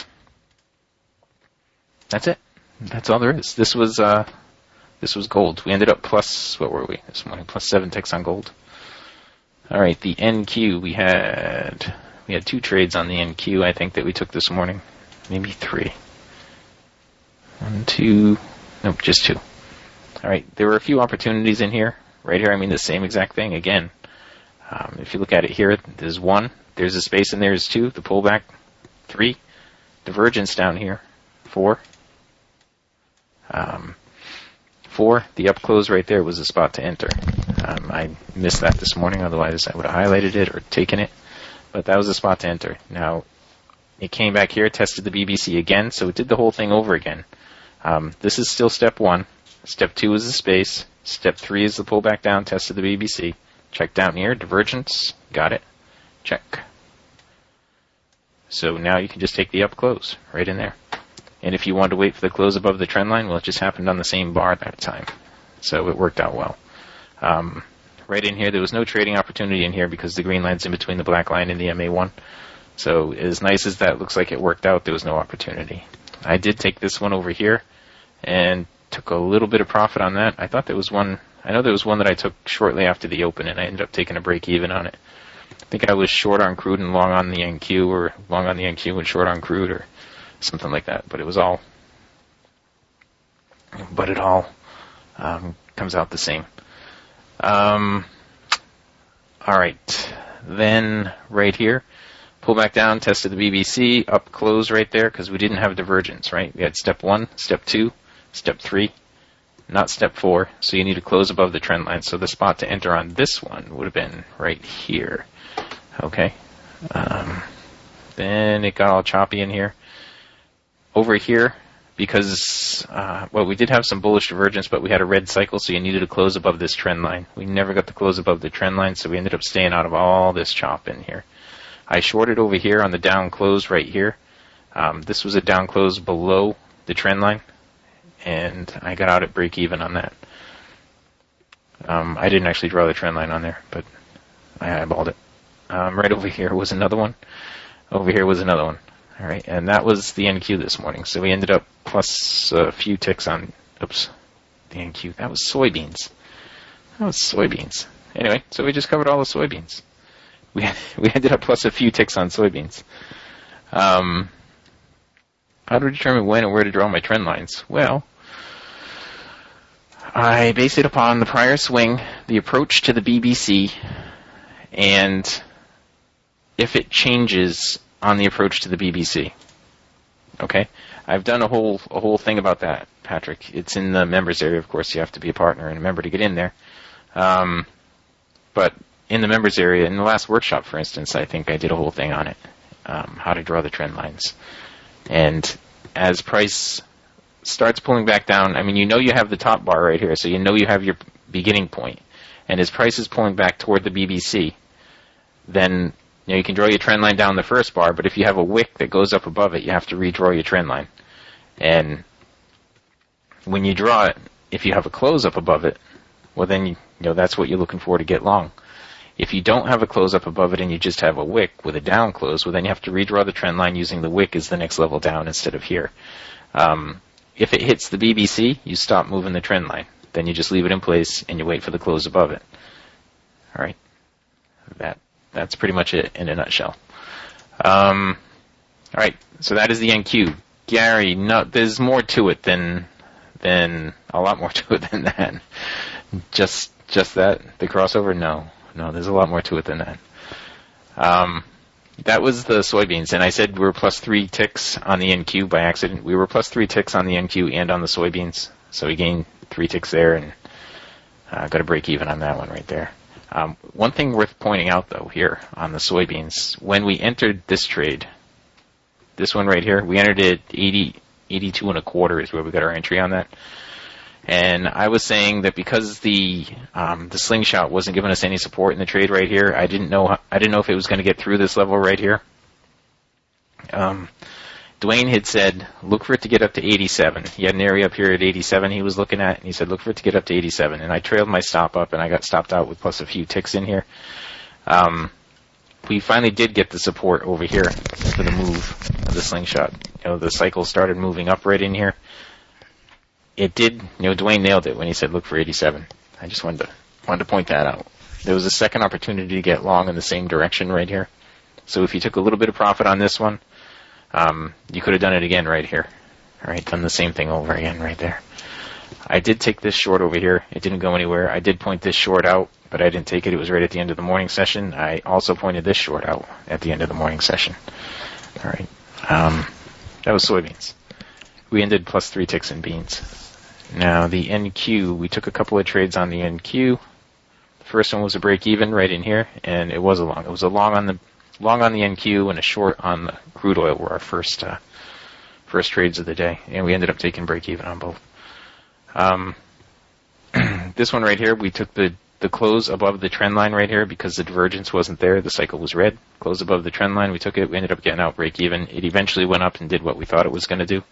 that's it. That's all there is. This was uh, this was gold. We ended up plus, what were we this morning? Plus seven ticks on gold. All right, the N Q, we had we had two trades on the N Q, I think, that we took this morning. Maybe three. One, two, nope, just two. All right, there were a few opportunities in here. Right here, I mean the same exact thing again. Um, if you look at it here, there's one, there's a space, and there's two. The pullback, three. Divergence down here, four. Um, four, the up close right there was a spot to enter. Um, I missed that this morning, otherwise I would have highlighted it or taken it. But that was a spot to enter. Now, it came back here, tested the B B C again, so it did the whole thing over again. Um, this is still step one. Step two is the space. Step three is the pullback down, tested the B B C. Check down here, divergence, got it. Check. So now you can just take the up close right in there. And if you want to wait for the close above the trend line, well, it just happened on the same bar that time. So it worked out well. Um, right in here, there was no trading opportunity in here because the green line's in between the black line and the M A one. So as nice as that looks like it worked out, there was no opportunity. I did take this one over here and took a little bit of profit on that. I thought there was one, I know there was one that I took shortly after the open, and I ended up taking a break even on it. I think I was short on crude and long on the N Q, or long on the N Q and short on crude, or something like that. But it was all, but it all um, comes out the same. Um, all right, then right here, pull back down, tested the B B C, up close right there because we didn't have a divergence, right? We had step one, step two, step three, not step four. So you need to close above the trend line. So the spot to enter on this one would have been right here. Okay. Um, then it got all choppy in here. Over here, because, uh, well, we did have some bullish divergence, but we had a red cycle, so you needed to close above this trend line. We never got to close above the trend line, so we ended up staying out of all this chop in here. I shorted over here on the down close right here. Um, this was a down close below the trend line, and I got out at break even on that. Um, I didn't actually draw the trend line on there, but I eyeballed it. Um, right over here was another one. Over here was another one. All right, and that was the N Q this morning. So we ended up plus a few ticks on, oops, the N Q. That was soybeans. That was soybeans. anyway, so we just covered all the soybeans. We we ended up plus a few ticks on soybeans. Um, how to determine when and where to draw my trend lines? Well, I base it upon the prior swing, the approach to the B B C, and if it changes on the approach to the B B C. Okay? I've done a whole a whole thing about that, Patrick. It's in the members area. Of course, you have to be a partner and a member to get in there. Um, but in the members area, in the last workshop, for instance, I think I did a whole thing on it, um, how to draw the trend lines. And as price starts pulling back down, I mean, you know you have the top bar right here, so you know you have your beginning point. And as price is pulling back toward the B B C, then you know you can draw your trend line down the first bar, but if you have a wick that goes up above it, you have to redraw your trend line. And when you draw it, if you have a close up above it, well then you, you know that's what you're looking for to get long. If you don't have a close up above it and you just have a wick with a down close, well then you have to redraw the trend line using the wick as the next level down instead of here. Um, if it hits the B B C, you stop moving the trend line. Then you just leave it in place and you wait for the close above it. All right, that that's pretty much it in a nutshell. Um, all right, so that is the N Q. Gary, no, there's more to it than than a lot more to it than that. Just just that the crossover, no. No, there's a lot more to it than that. Um, that was the soybeans, and I said we were plus three ticks on the N Q by accident. We were plus three ticks on the N Q and on the soybeans, so we gained three ticks there, and uh, got to break even on that one right there. Um, one thing worth pointing out, though, here on the soybeans, when we entered this trade, this one right here, we entered it eighty, eighty-two and a quarter is where we got our entry on that. And I was saying that because the um, the slingshot wasn't giving us any support in the trade right here, I didn't know how, I didn't know if it was going to get through this level right here. Um, Dwayne had said, look for it to get up to eighty-seven. He had an area up here at eighty-seven he was looking at, and he said, look for it to get up to eighty-seven. And I trailed my stop up, and I got stopped out with plus a few ticks in here. Um, we finally did get the support over here for the move of the slingshot. You know, the cycle started moving up right in here. It did, you know, Dwayne nailed it when he said look for eighty-seven. I just wanted to wanted to point that out. There was a second opportunity to get long in the same direction right here. So if you took a little bit of profit on this one, um, you could have done it again right here. All right, done the same thing over again right there. I did take this short over here. It didn't go anywhere. I did point this short out, but I didn't take it. It was right at the end of the morning session. I also pointed this short out at the end of the morning session. All right, um, that was soybeans. We ended plus three ticks in beans. Now, the N Q, we took a couple of trades on the N Q. The first one was a break even right in here, and it was a long. It was a long on the long on the N Q and a short on the crude oil were our first uh, first trades of the day, and we ended up taking break even on both. Um, this one right here, we took the, the close above the trend line right here because the divergence wasn't there. The cycle was red. Close above the trend line, we took it. We ended up getting out break even. It eventually went up and did what we thought it was going to do.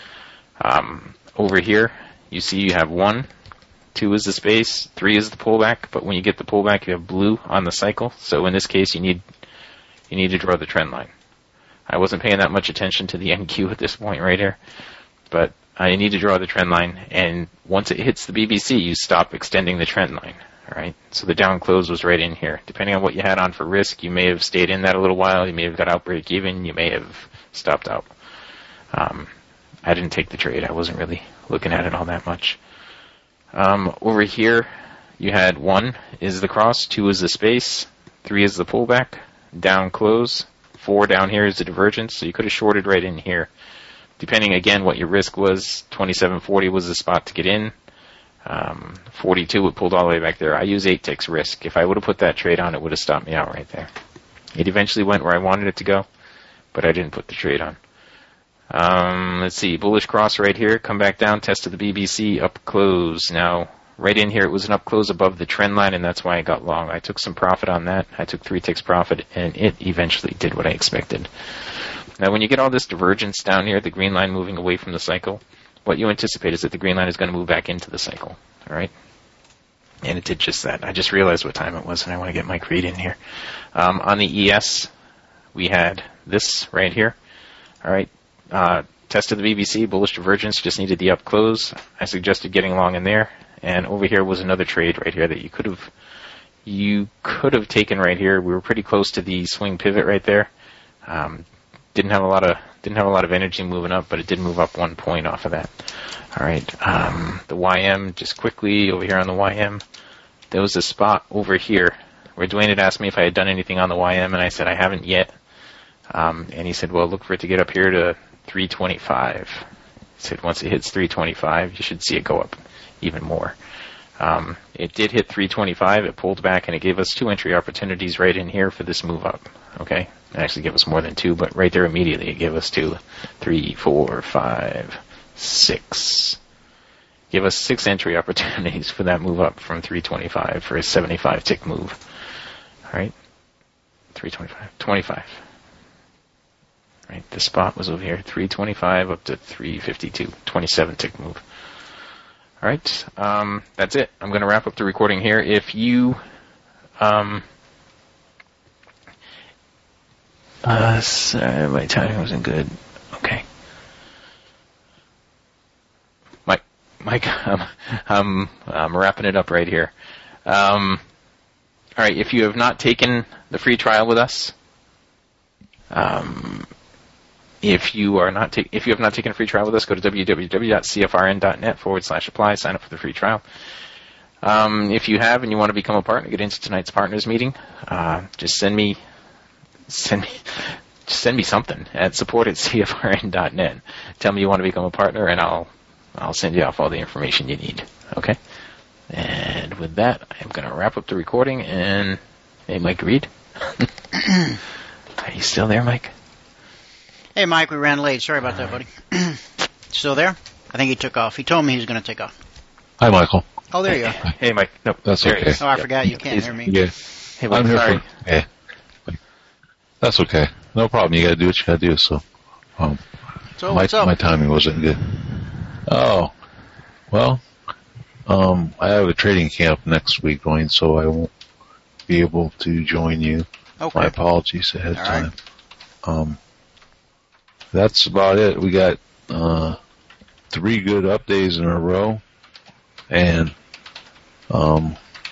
Um, over here, you see you have one, two is the space, three is the pullback, but when you get the pullback, you have blue on the cycle. So in this case, you need you need to draw the trend line. I wasn't paying that much attention to the N Q at this point right here, but I need to draw the trend line, and once it hits the B B C, you stop extending the trend line. All right, so the down close was right in here. Depending on what you had on for risk, you may have stayed in that a little while, you may have got out break even, you may have stopped out. Um, I didn't take the trade. I wasn't really looking at it all that much. Um, over here, you had one is the cross, two is the space, three is the pullback, down close, four down here is the divergence, so you could have shorted right in here. Depending, again, what your risk was, twenty-seven forty was the spot to get in. Um, forty-two, it pulled all the way back there. I use eight ticks risk. If I would have put that trade on, it would have stopped me out right there. It eventually went where I wanted it to go, but I didn't put the trade on. Um, let's see, bullish cross right here, come back down, tested the B B C, up close. Now, right in here, it was an up close above the trend line, and that's why I got long. I took some profit on that. I took three ticks profit, and it eventually did what I expected. Now, when you get all this divergence down here, the green line moving away from the cycle, what you anticipate is that the green line is going to move back into the cycle, all right? And it did just that. I just realized what time it was, and I want to get Mike Reed in here. Um, on the E S, we had this right here, all right? Uh, tested the B B C, bullish divergence, just needed the up close. I suggested getting long in there. And over here was another trade right here that you could have you could have taken right here. We were pretty close to the swing pivot right there. Um, didn't have a lot of didn't have a lot of energy moving up, but it did move up one point off of that. All right, um, the Y M, just quickly over here on the Y M, there was a spot over here where Dwayne had asked me if I had done anything on the Y M, and I said I haven't yet. Um, and he said, well, look for it to get up here to three twenty-five. He said once it hits three twenty-five, you should see it go up even more. Um, it did hit three twenty-five, it pulled back, and it gave us two entry opportunities right in here for this move up. Okay? It actually gave us more than two, but right there immediately it gave us two, three, four, five, six. Give us six entry opportunities for that move up from three twenty-five for a seventy-five tick move. All right? three twenty-five, twenty-five. Right, the spot was over here, three twenty-five up to three fifty-two, twenty-seven tick move. All right, um, that's it. I'm going to wrap up the recording here. If you, um, uh, sorry, my timing wasn't good. Okay, Mike, Mike, um, I'm, I'm wrapping it up right here. Um, all right, if you have not taken the free trial with us, um. If you are not ta- if you have not taken a free trial with us, go to www.cfrn.net forward slash apply. Sign up for the free trial. Um, if you have and you want to become a partner, get into tonight's partners meeting. Uh, just send me send me just send me something at support at cfrn.net. Tell me you want to become a partner, and I'll I'll send you off all the information you need. Okay. And with that, I'm going to wrap up the recording. And hey, Mike Reed, are you still there, Mike? Hey, Mike, we ran late. Sorry about that, buddy. Still there? I think he took off. He told me he was going to take off. Hi, Michael. Oh, there you go. Hey, Mike. Nope, that's there okay. Oh, I forgot. You can't hear me. Yeah. Hey, Mike, I'm here sorry. for, yeah. That's okay. No problem. You got to do what you got to do. So, um, so my what's up? my timing wasn't good. Oh, well, um, I have a trading camp next week going, so I won't be able to join you. Okay. My apologies ahead of All time. right. Um, that's about it. We got uh, three good up days in a row, and um,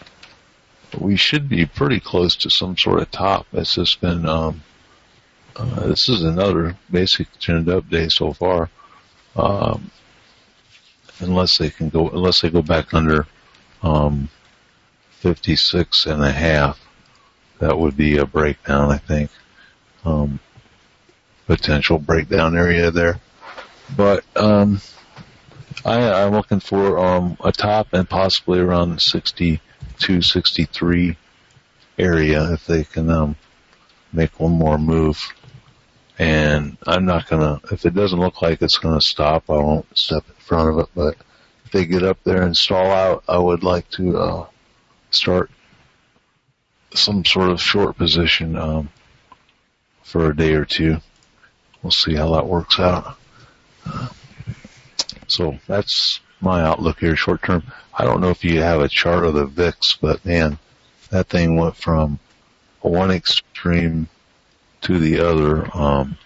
we should be pretty close to some sort of top. It's just been um, uh, this is another basic trend up day so far. Um, unless they can go, unless they go back under um, fifty-six and a half, that would be a breakdown, I think. Um, potential breakdown area there. But um, I, I'm looking for um, a top and possibly around sixty-two, sixty-three area if they can um, make one more move. And I'm not going to, if it doesn't look like it's going to stop, I won't step in front of it. But if they get up there and stall out, I would like to uh, start some sort of short position um, for a day or two. We'll see how that works out. Uh, so that's my outlook here short term. I don't know if you have a chart of the V I X, but man, that thing went from one extreme to the other. Um,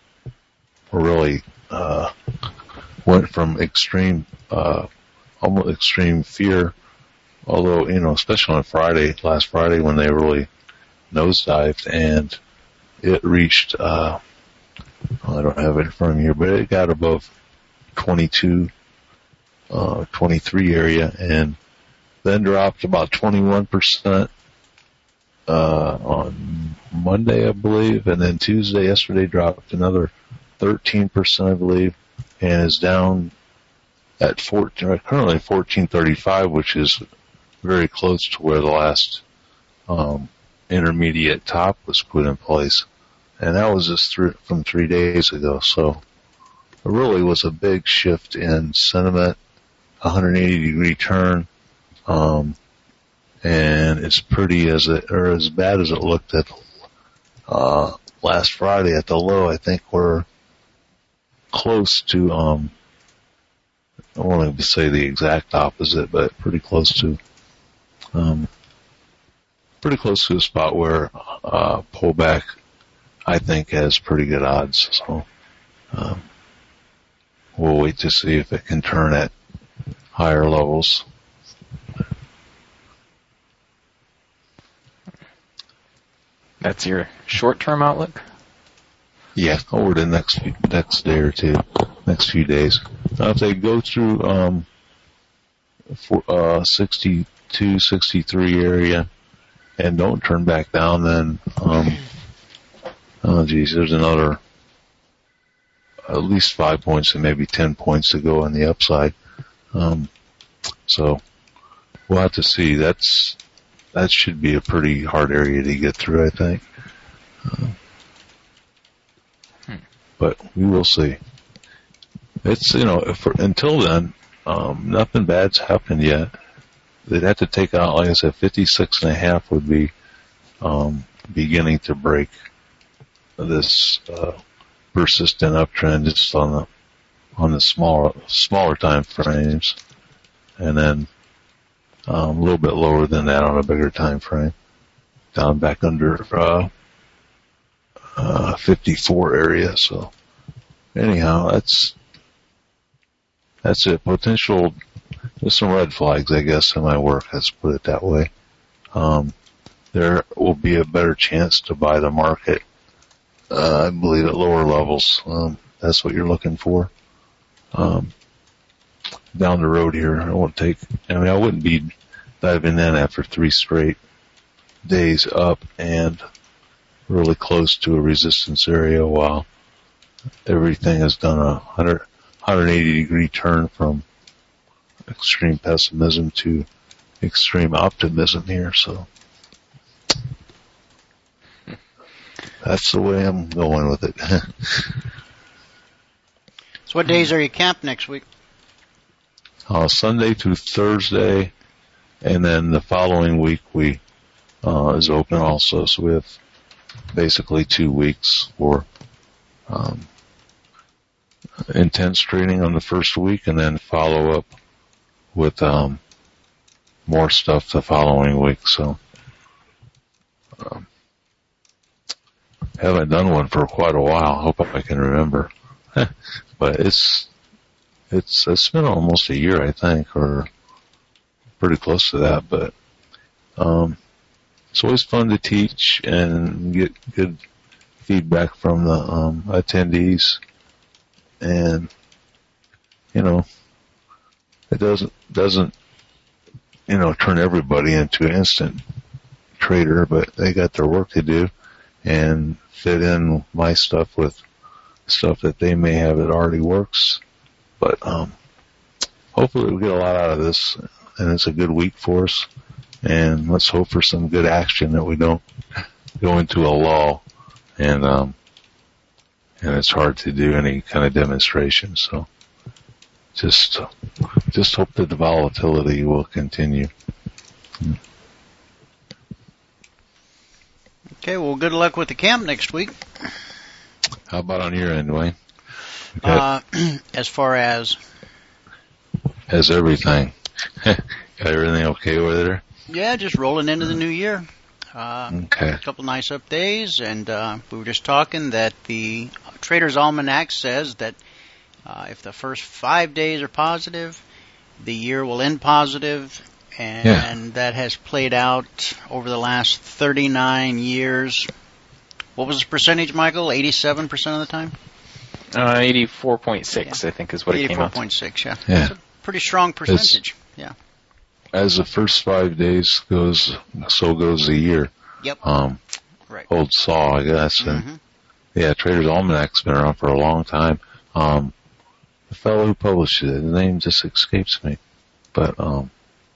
really uh, went from extreme, uh, almost extreme fear. Although, you know, especially on Friday, last Friday when they really nosedived, and it reached. Uh, I don't have it in front of me here, but it got above twenty-two, uh, twenty-three area, and then dropped about twenty-one percent uh, on Monday, I believe, and then Tuesday, yesterday, dropped another thirteen percent, I believe, and is down at fourteen, currently fourteen thirty-five, which is very close to where the last um, intermediate top was put in place. And that was just through, from three days ago. So it really was a big shift in sentiment, one hundred eighty degree turn, um, and it's pretty as it, or as bad as it looked at uh, last Friday at the low. I think we're close to, um, I don't want to say the exact opposite, but pretty close to, um, pretty close to the spot where uh, pullback, I think, has pretty good odds. So um, we'll wait to see if it can turn at higher levels. That's your short-term outlook? Yeah, over the next few, next day or two, next few days. Now, if they go through um, for, uh, sixty-two, sixty-three area and don't turn back down, then um, oh geez, there's another at least five points and maybe ten points to go on the upside. Um, so we'll have to see. That's that should be a pretty hard area to get through, I think. Uh, hmm. But we will see. It's, you know, if, until then, um, nothing bad's happened yet. They'd have to take out, like I said, fifty-six and a half would be um, beginning to break this uh, persistent uptrend just on the on the smaller smaller time frames, and then um, a little bit lower than that on a bigger time frame, down back under uh, uh, fifty-four area. So anyhow, that's that's it. Potential. There's some red flags, I guess, in my work. Let's put it that way. Um, there will be a better chance to buy the market, uh, I believe, at lower levels. Um, that's what you're looking for. Um, down the road here, I won't take, I mean, I wouldn't be diving in after three straight days up and really close to a resistance area while everything has done a one hundred eighty degree turn from extreme pessimism to extreme optimism here. So that's the way I'm going with it. So what days are you camped next week? Uh, Sunday through Thursday, and then the following week we uh, is open also. So we have basically two weeks for um, intense training on the first week, and then follow up with um, more stuff the following week. So um, haven't done one for quite a while. Hope I can remember. But it's it's it's been almost a year, I think, or pretty close to that. But um, it's always fun to teach and get good feedback from the um, attendees, and you know, it doesn't doesn't you know turn everybody into an instant trader, but they got their work to do and fit in my stuff with stuff that they may have that already works. But um, hopefully we'll get a lot out of this, and it's a good week for us. And let's hope for some good action, that we don't go into a lull, and um, and it's hard to do any kind of demonstration. So just just hope that the volatility will continue. Okay, well, good luck with the camp next week. How about on your end, Wayne? Okay. Uh, as far as? As everything. Got everything okay over there? Yeah, just rolling into the new year. Uh, okay. A couple nice up days, and uh, we were just talking that the Trader's Almanac says that uh, if the first five days are positive, the year will end positive, and, yeah. and that has played out over the last thirty-nine years. What was the percentage, Michael? eighty-seven percent of the time? Uh, eighty-four point six, yeah. I think, is what it came out. eighty-four point six, yeah. yeah. That's a pretty strong percentage. It's, yeah. As the first five days goes, so goes the year. Yep. Um, right. Old saw, I guess. And mm-hmm. yeah, Trader's Almanac's been around for a long time. Um, the fellow who published it, the name just escapes me. But, um,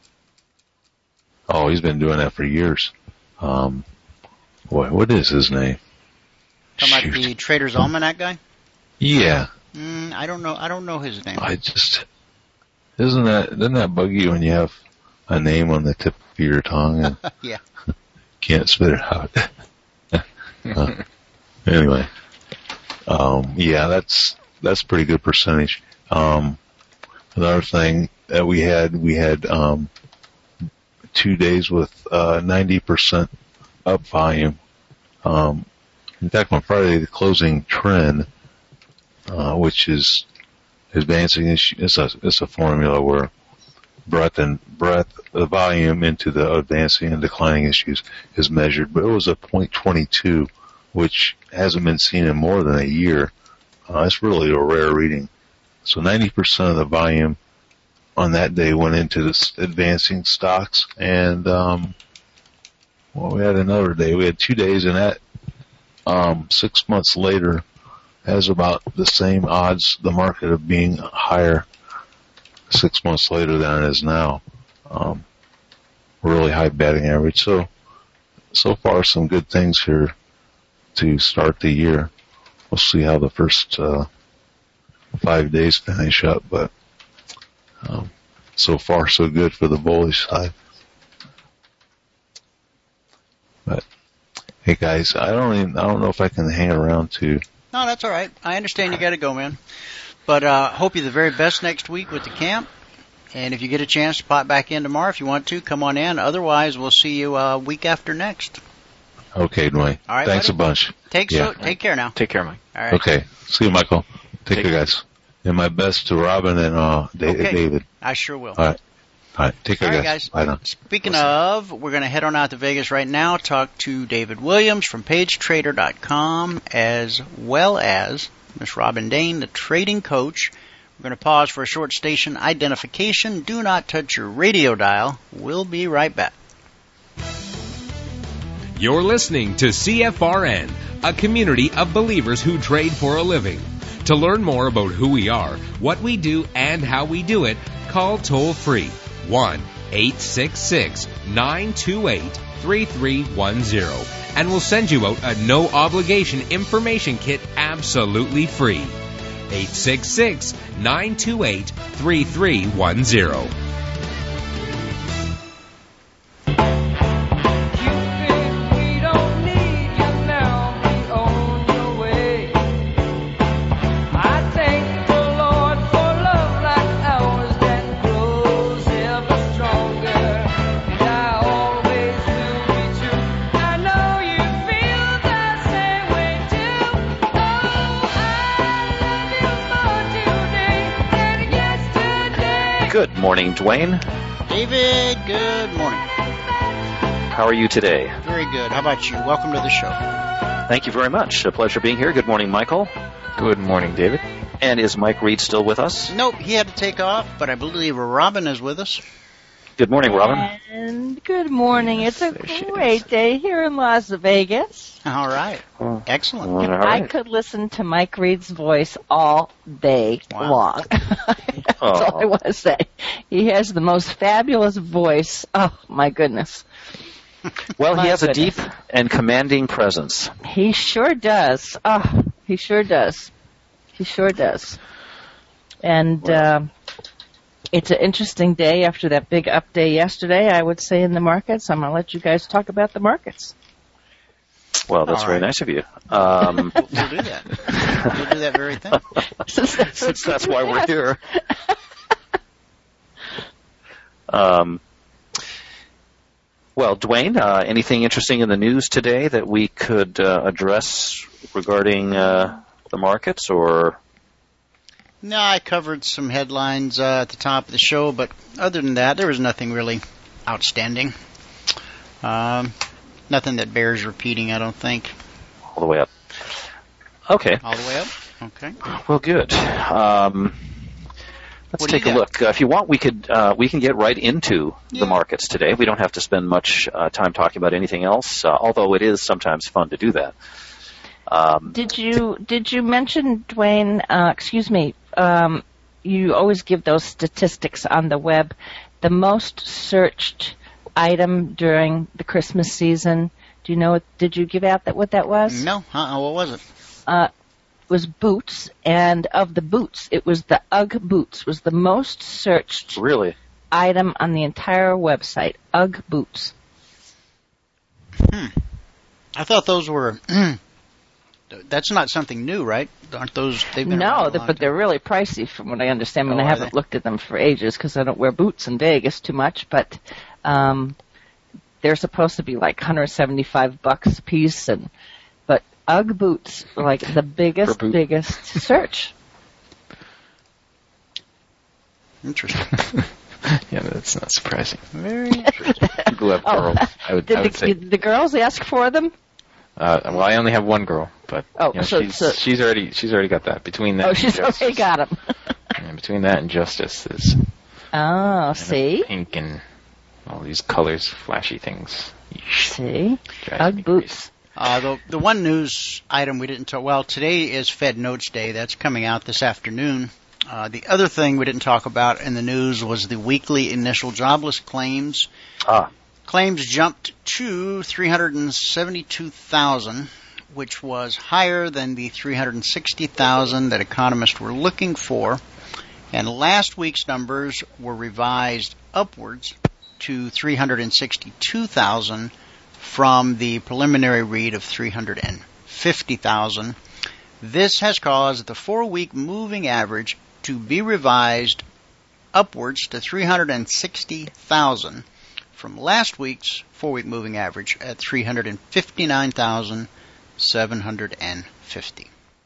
oh, he's been doing that for years. Um, boy, what is his name? Talking about the Trader's Almanac guy? Yeah. Mm, I don't know. I don't know his name. I just, isn't that, doesn't that bug you when you have a name on the tip of your tongue and yeah. can't spit it out? uh, anyway, um, yeah, that's that's pretty good percentage. Um, another thing that we had, we had um, two days with uh, ninety percent up volume. Um, in fact, on Friday, the closing trend, uh, which is advancing, is it's a it's a formula where breadth and breadth, the volume into the advancing and declining issues is measured, but it was a point two two, which hasn't been seen in more than a year. Uh, it's really a rare reading. So ninety percent of the volume on that day went into the advancing stocks, and um, well, we had another day. We had two days, and that um, six months later has about the same odds, the market of being higher six months later than it is now. Um, really high batting average. So, so far some good things here to start the year. We'll see how the first uh, five days finish up, but um, so far so good for the bullish side. But hey guys, I don't even, I don't know if I can hang around to. No, that's all right. I understand you got to go, man. But uh, hope you the very best next week with the camp. And if you get a chance to pop back in tomorrow, if you want to, come on in. Otherwise, we'll see you uh, week after next. Okay, Dwayne. All right, thanks buddy. a bunch. Take yeah. so, take care now. Take care, Mike. All right. Okay. See you, Michael. Take, Take care, care. guys. And my best to Robin and uh, da- Okay. David. I sure will. All right. All right. Take care, All right, guys. guys. Bye now. Speaking of, we're going to head on out to Vegas right now, talk to David Williams from page trader dot com, as well as Miss Robin Dane, the trading coach. We're going to pause for a short station identification. Do not touch your radio dial. We'll be right back. You're listening to C F R N, a community of believers who trade for a living. To learn more about who we are, what we do, and how we do it, call toll-free one eight six six, nine two eight, three three one zero, and we'll send you out a no-obligation information kit absolutely free. eight six six, nine two eight, three three one zero. Good morning, Dwayne. David, good morning. How are you today? Very good. How about you? Welcome to the show. Thank you very much. A pleasure being here. Good morning, Michael. Good morning, David. And is Mike Reed still with us? Nope, he had to take off, but I believe Robin is with us. Good morning, Robin. And good morning. It's a There she great is. day here in Las Vegas. All right. Oh. Excellent. All I right. could listen to Mike Reed's voice all day Wow. long. That's all I Oh. want to say. He has the most fabulous voice. Oh, my goodness. Well, he My has a goodness. deep and commanding presence. He sure does. Oh, he sure does. He sure does. And um, it's an interesting day after that big up day yesterday, I would say, in the markets. I'm going to let you guys talk about the markets. Well, that's All very right. nice of you. Um, We'll do that. We'll do that very thing. since that's why we're here. Um, well, Dwayne, uh, anything interesting in the news today that we could uh, address regarding uh, the markets, or? No, I covered some headlines uh, at the top of the show, but other than that, there was nothing really outstanding. Um, nothing that bears repeating, I don't think. All the way up. Okay. All the way up? Okay. Well, good. Um, let's What do you take a got? look. Uh, if you want, we could uh, we can get right into Yeah. the markets today. We don't have to spend much uh, time talking about anything else, uh, although it is sometimes fun to do that. Um, Did you did you mention, Dwayne, uh, excuse me, um, you always give those statistics on the web, the most searched item during the Christmas season? Do you know, what- did you give out that what that was? No? Uh-uh. What was it? Uh, it was boots, and of the boots, it was the UGG boots, was the most searched really? item on the entire website, UGG boots. I thought those were... That's not something new, right? Aren't those... They've been around No, a the, long but time. they're really pricey from what I understand. I mean, Oh, I are haven't they? looked at them for ages because I don't wear boots in Vegas too much, but um, they're supposed to be like one hundred seventy-five bucks a piece, and but UGG boots are like the biggest, boot. biggest search. Interesting. Yeah, that's not surprising. Very interesting. People who have girls, I would, Did I would the, say. did the girls ask for them? Uh, well, I only have one girl, but Oh, you know, so- she's, so- she's already she's already got that. Between that, Oh, and she's Justice, already got them. and between that and Justice, is Oh, see? pink and all these colors, flashy things. Yeesh. See? Drives Ugg me boots. Uh, the, the one news item we didn't talk, well, today is Fed Notes Day. That's coming out this afternoon. Uh, the other thing we didn't talk about in the news was the weekly initial jobless claims. Ah. Claims jumped to three hundred seventy-two thousand, which was higher than the three hundred sixty thousand that economists were looking for. And last week's numbers were revised upwards to three hundred sixty-two thousand from the preliminary read of three hundred fifty thousand. This has caused the four-week moving average to be revised upwards to three hundred sixty thousand from last week's four-week moving average at three hundred fifty-nine thousand seven hundred fifty.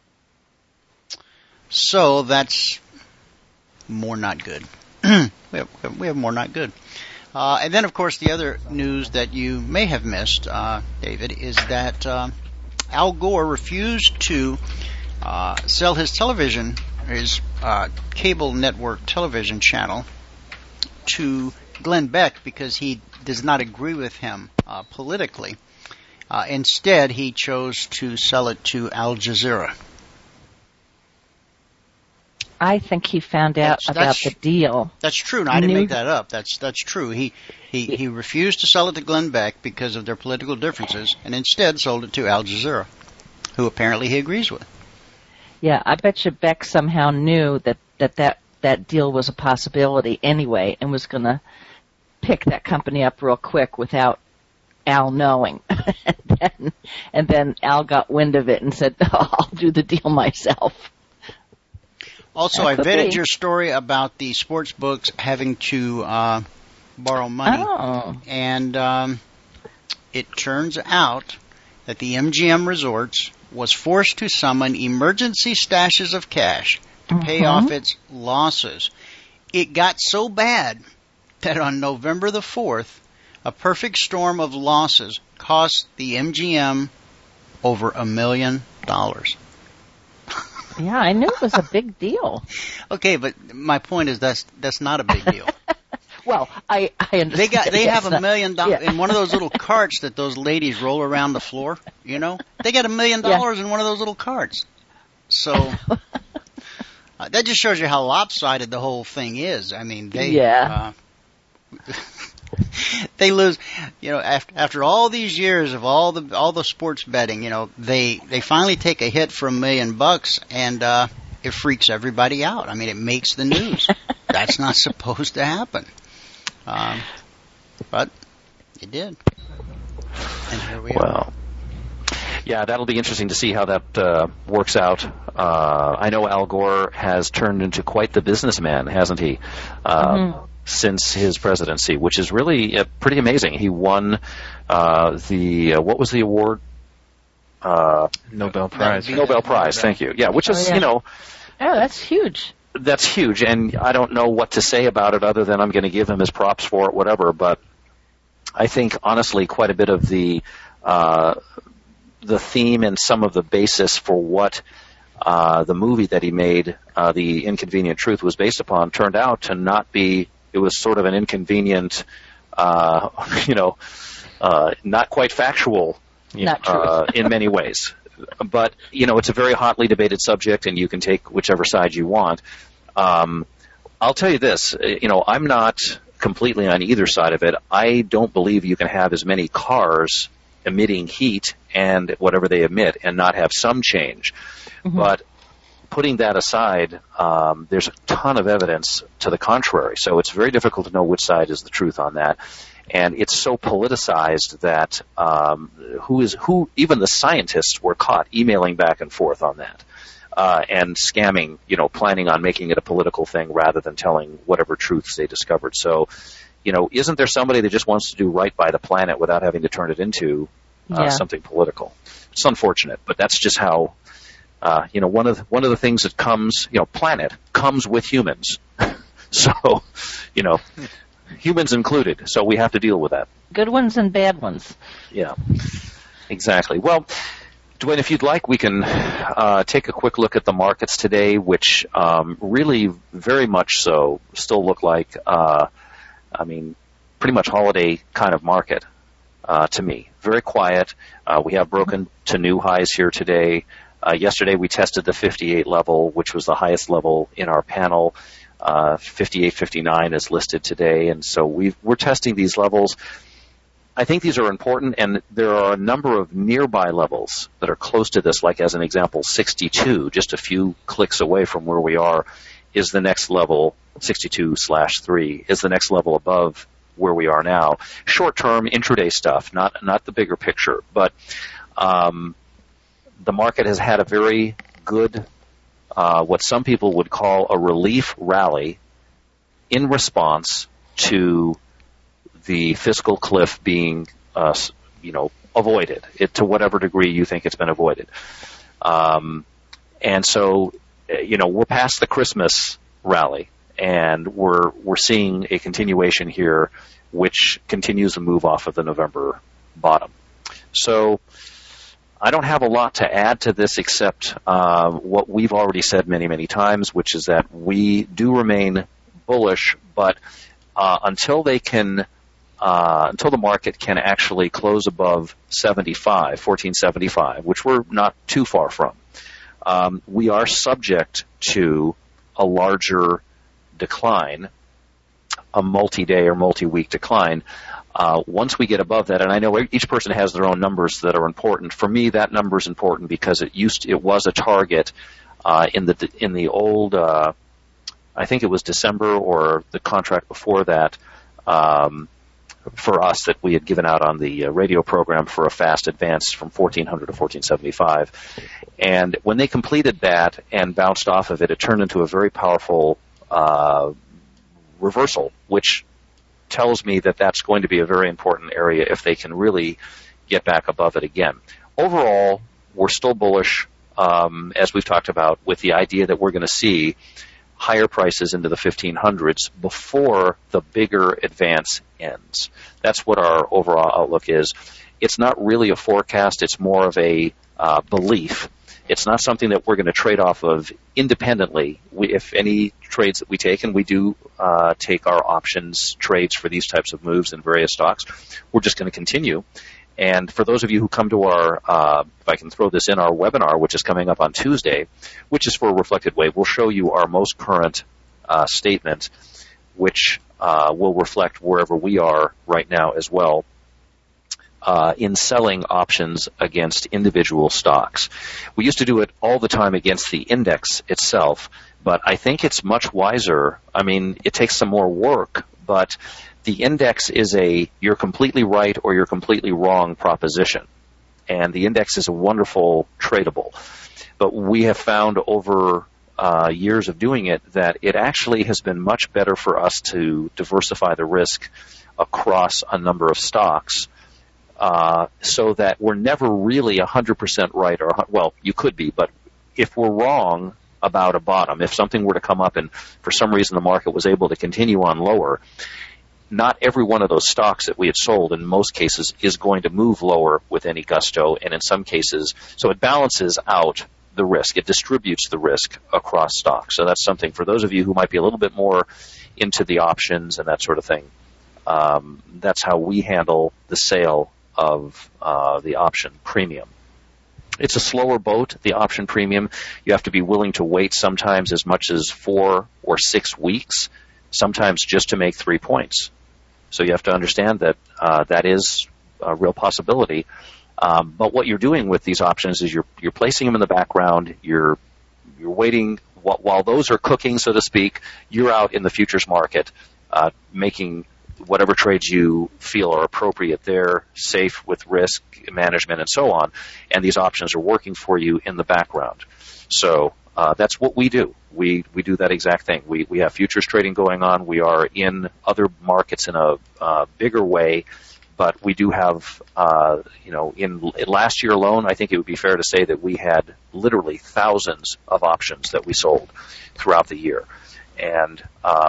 So that's more not good. we, have, we have more not good. Uh, and then, of course, the other news that you may have missed, uh, David, is that uh, Al Gore refused to uh, sell his television, his uh, cable network television channel, to Glenn Beck because he does not agree with him uh, politically. Uh, instead, he chose to sell it to Al Jazeera. I think he found out That's- about that's- the deal. That's true. No, I didn't Knew- make that up. That's that's true. He he he refused to sell it to Glenn Beck because of their political differences, and instead sold it to Al Jazeera, who apparently he agrees with. Yeah, I bet you Beck somehow knew that that, that, that deal was a possibility anyway and was going to pick that company up real quick without Al knowing. and, then, and then Al got wind of it and said, oh, I'll do the deal myself. Also, That I could vetted be. your story about the sports books having to uh, borrow money, Oh. and um, it turns out that the M G M Resorts was forced to summon emergency stashes of cash to pay Mhm. off its losses. It got so bad that on November the fourth, a perfect storm of losses cost the M G M over a million dollars. Yeah, I knew it was a big deal. Okay, but my point is that's that's not a big deal. Well, I, I understand. They got they Yes, have a million dollars yeah. in one of those little carts that those ladies roll around the floor. You know, they got a million Yeah. dollars in one of those little carts. So uh, that just shows you how lopsided the whole thing is. I mean, they Yeah. uh, they lose. You know, after after all these years of all the all the sports betting, you know, they they finally take a hit for a million bucks, and uh, it freaks everybody out. I mean, it makes the news. That's not supposed to happen. Um, but it did. And here we are. Well, yeah, that'll be interesting to see how that uh, works out. Uh, I know Al Gore has turned into quite the businessman, hasn't he, uh, Mhm. since his presidency, which is really uh, pretty amazing. He won uh, the, uh, what was the award? Uh, Nobel Prize. be- Nobel Prize, thank you. Yeah, which Oh, is, yeah. you know, Oh, that's huge. that's huge, and I don't know what to say about it other than I'm going to give him his props for it, whatever. But I think, honestly, quite a bit of the uh, the theme and some of the basis for what uh, the movie that he made, uh, The Inconvenient Truth, was based upon, turned out to not be. It was sort of an inconvenient, uh, you know, uh, not quite factual Not true. uh, in many ways. But, you know, it's a very hotly debated subject, and you can take whichever side you want. Um, I'll tell you this, uh, you know, I'm not completely on either side of it. I don't believe you can have as many cars emitting heat and whatever they emit and not have some change. Mm-hmm. But putting that aside, um, there's a ton of evidence to the contrary. So it's very difficult to know which side is the truth on that. And it's so politicized that um, who is who? Even the scientists were caught emailing back and forth on that uh, and scamming, you know, planning on making it a political thing rather than telling whatever truths they discovered. So, you know, isn't there somebody that just wants to do right by the planet without having to turn it into uh, Yeah. something political? It's unfortunate, but that's just how. Uh, you know, one of the, one of the things that comes, you know, planet comes with humans. So, you know, humans included. So we have to deal with that. Good ones and bad ones. Yeah, exactly. Well, Dwayne, if you'd like, we can uh, take a quick look at the markets today, which um, really very much so still look like, uh, I mean, pretty much holiday kind of market uh, to me. Very quiet. Uh, we have broken to new highs here today. Uh, yesterday we tested the fifty-eight level, which was the highest level in our panel. Uh, fifty-eight fifty-nine is listed today, and so we've, we're testing these levels. I think these are important, and there are a number of nearby levels that are close to this, like as an example, sixty-two, just a few clicks away from where we are, is the next level, sixty-two slash three, is the next level above where we are now. Short-term, intraday stuff, not not the bigger picture, but um, the market has had a very good, uh, what some people would call a relief rally in response to the fiscal cliff being, uh, you know, avoided, it, to whatever degree you think it's been avoided. Um, and so, you know, we're past the Christmas rally, and we're we're seeing a continuation here, which continues to move off of the November bottom. So I don't have a lot to add to this except uh, what we've already said many, many times, which is that we do remain bullish, but uh, until they can Uh, until the market can actually close above seventy-five, fourteen seventy-five, which we're not too far from, um, we are subject to a larger decline, a multi-day or multi-week decline. Uh, once we get above that, and I know each person has their own numbers that are important. For me, that number is important because it used to, it was a target uh, in the in the old, uh, I think it was December or the contract before that. Um, for us that we had given out on the uh, radio program for a fast advance from fourteen hundred to fourteen seventy-five. And when they completed that and bounced off of it, it turned into a very powerful uh, reversal, which tells me that that's going to be a very important area if they can really get back above it again. Overall, we're still bullish, um, as we've talked about, with the idea that we're going to see higher prices into the fifteen hundreds before the bigger advance ends. That's what our overall outlook is. It's not really a forecast. It's more of a uh, belief. It's not something that we're going to trade off of independently. We, if any trades that we take, and we do uh, take our options trades for these types of moves in various stocks, we're just going to continue. And for those of you who come to our, uh, if I can throw this in, our webinar, which is coming up on Tuesday, which is for Reflected Wave, we'll show you our most current uh, statement, which uh, will reflect wherever we are right now as well, uh, in selling options against individual stocks. We used to do it all the time against the index itself, but I think it's much wiser. I mean, it takes some more work, but the index is a you're completely right or you're completely wrong proposition. And the index is a wonderful tradable. But we have found over uh, years of doing it that it actually has been much better for us to diversify the risk across a number of stocks uh, so that we're never really one hundred percent right. Or well, you could be, but if we're wrong about a bottom, if something were to come up and for some reason the market was able to continue on lower, not every one of those stocks that we had sold in most cases is going to move lower with any gusto, and in some cases, so it balances out the risk. It distributes the risk across stocks. So that's something for those of you who might be a little bit more into the options and that sort of thing. Um, that's how we handle the sale of uh, the option premium. It's a slower boat, the option premium. You have to be willing to wait sometimes as much as four or six weeks, sometimes just to make three points. So you have to understand that uh, that is a real possibility. Um, but what you're doing with these options is you're you're placing them in the background. You're you're waiting while, while those are cooking, so to speak. You're out in the futures market, uh, making whatever trades you feel are appropriate there, safe with risk management and so on. And these options are working for you in the background. So uh, that's what we do. We we do that exact thing. We we have futures trading going on. We are in other markets in a uh, bigger way, but we do have, uh, you know, in, in last year alone, I think it would be fair to say that we had literally thousands of options that we sold throughout the year. And um,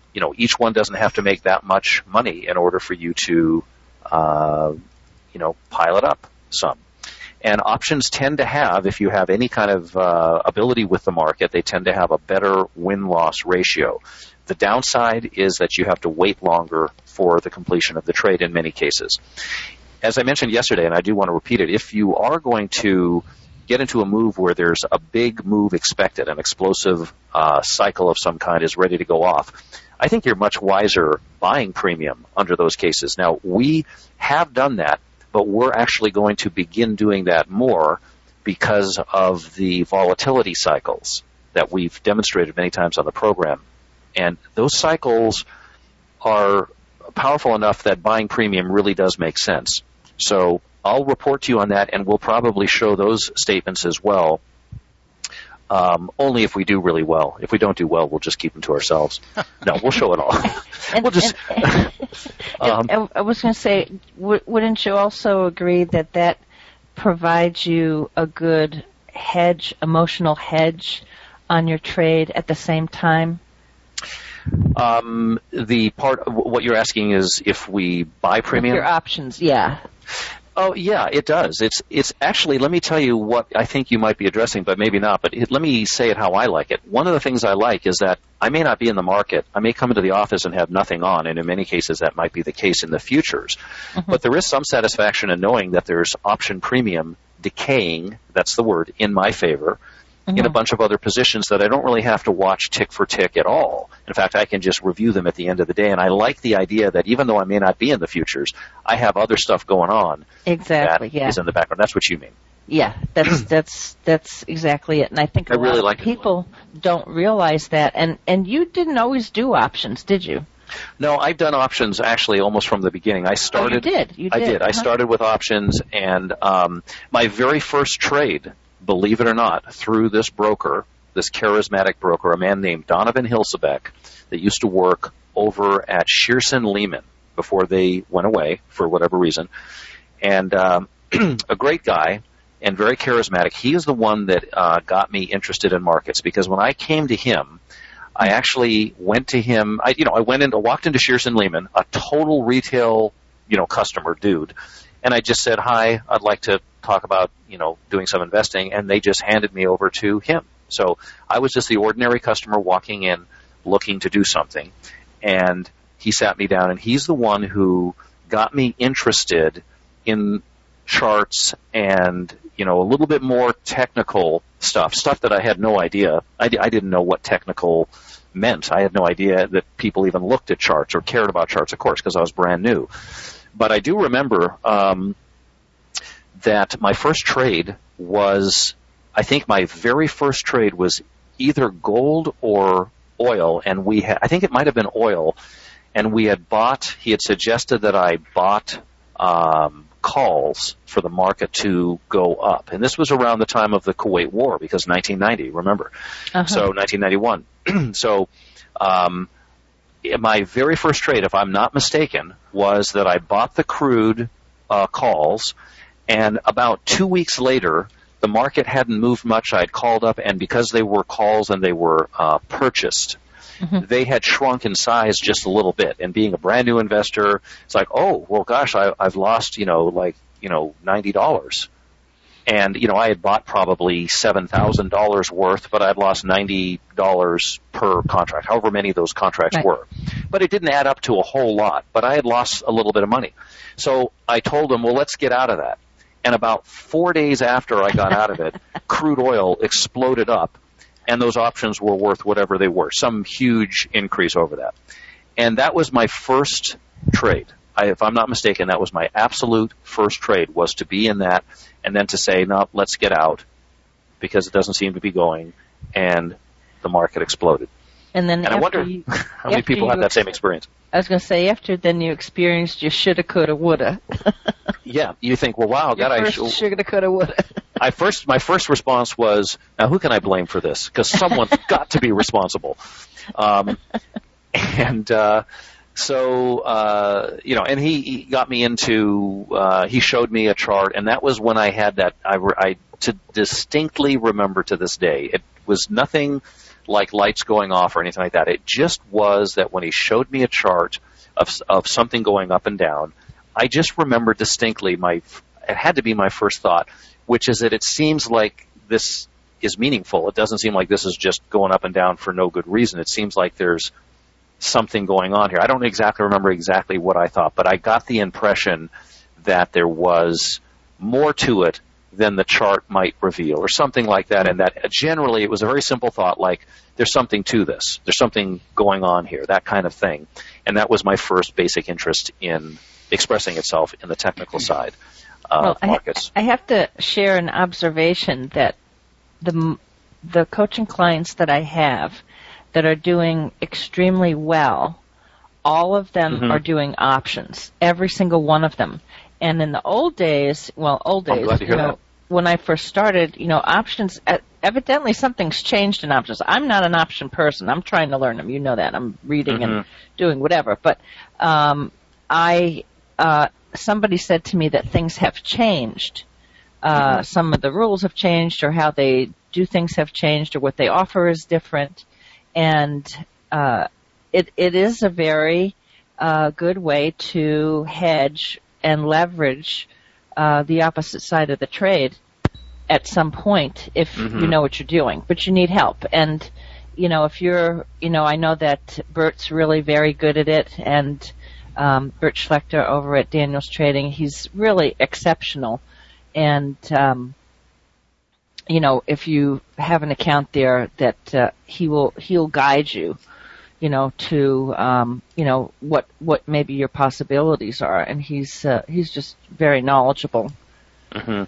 you know, each one doesn't have to make that much money in order for you to, uh, you know, pile it up some. And options tend to have, if you have any kind of uh, ability with the market, they tend to have a better win-loss ratio. The downside is that you have to wait longer for the completion of the trade in many cases. As I mentioned yesterday, and I do want to repeat it, if you are going to get into a move where there's a big move expected, an explosive uh, cycle of some kind is ready to go off, I think you're much wiser buying premium under those cases. Now, we have done that, but we're actually going to begin doing that more because of the volatility cycles that we've demonstrated many times on the program. And those cycles are powerful enough that buying premium really does make sense. So I'll report to you on that, and we'll probably show those statements as well, um, only if we do really well. If we don't do well, we'll just keep them to ourselves. No, we'll show it all. And, we'll just. and, and, um, I was going to say, w- wouldn't you also agree that that provides you a good hedge, emotional hedge on your trade at the same time? Um, the part, what you're asking is if we buy premium? Your options, yeah. Oh, yeah, it does. It's it's actually, let me tell you what I think you might be addressing, but maybe not. But it, let me say it how I like it. One of the things I like is that I may not be in the market. I may come into the office and have nothing on, and in many cases that might be the case in the futures. Mm-hmm. But there is some satisfaction in knowing that there's option premium decaying, that's the word, in my favor, mm-hmm. in a bunch of other positions that I don't really have to watch tick for tick at all. In fact, I can just review them at the end of the day, and I like the idea that even though I may not be in the futures, I have other stuff going on. Exactly, that yeah. is in the background. That's what you mean. Yeah, that's that's that's exactly it. And I think a I really lot like of people it. don't realize that. And and you didn't always do options, did you? No, I've done options actually almost from the beginning. I started. Oh, you did. You I did. did. Uh-huh. I started with options, and um, my very first trade, believe it or not, through this broker, this charismatic broker, a man named Donovan Hilsebeck, that used to work over at Shearson Lehman before they went away for whatever reason, and um, a great guy and very charismatic. He is the one that uh, got me interested in markets, because when I came to him, I actually went to him. I, you know, I went into, walked into Shearson Lehman, a total retail, you know, customer dude, and I just said, "Hi, I'd like to talk about, you know, doing some investing," and they just handed me over to him. So I was just the ordinary customer walking in, looking to do something, and he sat me down, and he's the one who got me interested in charts and, you know, a little bit more technical stuff, stuff that I had no idea. I, I didn't know what technical meant. I had no idea that people even looked at charts or cared about charts, of course, because I was brand new. But I do remember um, that my first trade was, I think my very first trade was either gold or oil, and we had, I think it might have been oil, and we had bought, he had suggested that I bought um, calls for the market to go up. And this was around the time of the Kuwait War, because nineteen ninety, remember? Uh-huh. So nineteen ninety-one. So um, my very first trade, if I'm not mistaken, was that I bought the crude uh, calls, and about two weeks later, the market hadn't moved much. I'd called up, and because they were calls and they were uh, purchased, mm-hmm. they had shrunk in size just a little bit. And being a brand new investor, it's like, oh, well, gosh, I, I've lost, you know, like, you know, ninety dollars. And, you know, I had bought probably seven thousand dollars worth, but I'd lost ninety dollars per contract, however many of those contracts right. were. But it didn't add up to a whole lot, but I had lost a little bit of money. So I told them, well, let's get out of that. And about four days after I got out of it, crude oil exploded up, and those options were worth whatever they were, some huge increase over that. And that was my first trade. I, if I'm not mistaken, that was my absolute first trade, was to be in that and then to say, no, let's get out because it doesn't seem to be going, and the market exploded. And then and I wonder you, how many people had that same experience. I was going to say, after then you experienced your shoulda, coulda, woulda. Yeah, you think, well, wow, God, I should. Shoulda, coulda, woulda. I first, my first response was, now who can I blame for this? Because someone's got to be responsible. Um, and uh, so, uh, you know, and he, he got me into, uh, he showed me a chart, and that was when I had that, I, I to distinctly remember to this day, it was nothing like lights going off or anything like that. It just was that when he showed me a chart of of something going up and down, I just remember distinctly my it had to be my first thought, which is that it seems like this is meaningful. It doesn't seem like this is just going up and down for no good reason. It seems like there's something going on here. I don't exactly remember exactly what I thought, but I got the impression that there was more to it than the chart might reveal, or something like that, and that generally it was a very simple thought, like, there's something to this. There's something going on here, that kind of thing. And that was my first basic interest in expressing itself in the technical side of well, markets. I, I have to share an observation that the the coaching clients that I have that are doing extremely well, all of them Mm-hmm. are doing options, every single one of them. And in the old days, well, old I'm days, glad to you hear know, that. when I first started, you know, options, evidently something's changed in options. I'm not an option person. I'm trying to learn them. You know that. I'm reading Mm-hmm. and doing whatever. But um, I, uh, somebody said to me that things have changed. Uh, Mm-hmm. Some of the rules have changed, or how they do things have changed, or what they offer is different. And uh, it it is a very uh, good way to hedge and leverage uh, the opposite side of the trade at some point if Mm-hmm. you know what you're doing. But you need help. And, you know, if you're, you know, I know that Bert's really very good at it, and um, Bert Schlechter over at Daniels Trading, he's really exceptional. And, um, you know, if you have an account there, that uh, he will he'll guide you, you know, to um, you know what what maybe your possibilities are, and he's uh, he's just very knowledgeable. Mm-hmm.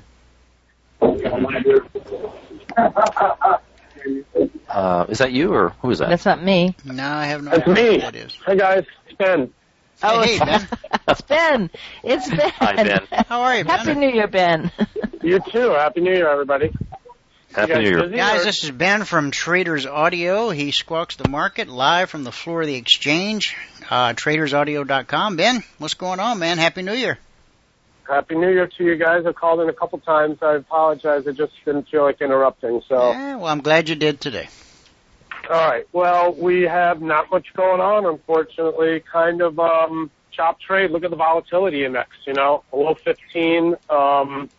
Uh, is that you, or who is that? That's not me. No, I have no That's idea me. who that is. Hey guys, it's Ben. Oh, Hey, Ben. it's Ben. It's Ben. Hi, Ben. How are you, Ben? Happy New Year, Ben. You too. Happy New Year, everybody. Happy You New guys Year. busy, Guys, or- this is Ben from Traders Audio. He squawks the market live from the floor of the exchange, uh, traders audio dot com. Ben, what's going on, man? Happy New Year. Happy New Year to you guys. I've called in a couple times. I apologize. I just didn't feel like interrupting. So, Yeah, well, I'm glad you did today. all right. Well, we have not much going on, unfortunately. Kind of um, chop trade. Look at the volatility index. You know, below fifteen. Um,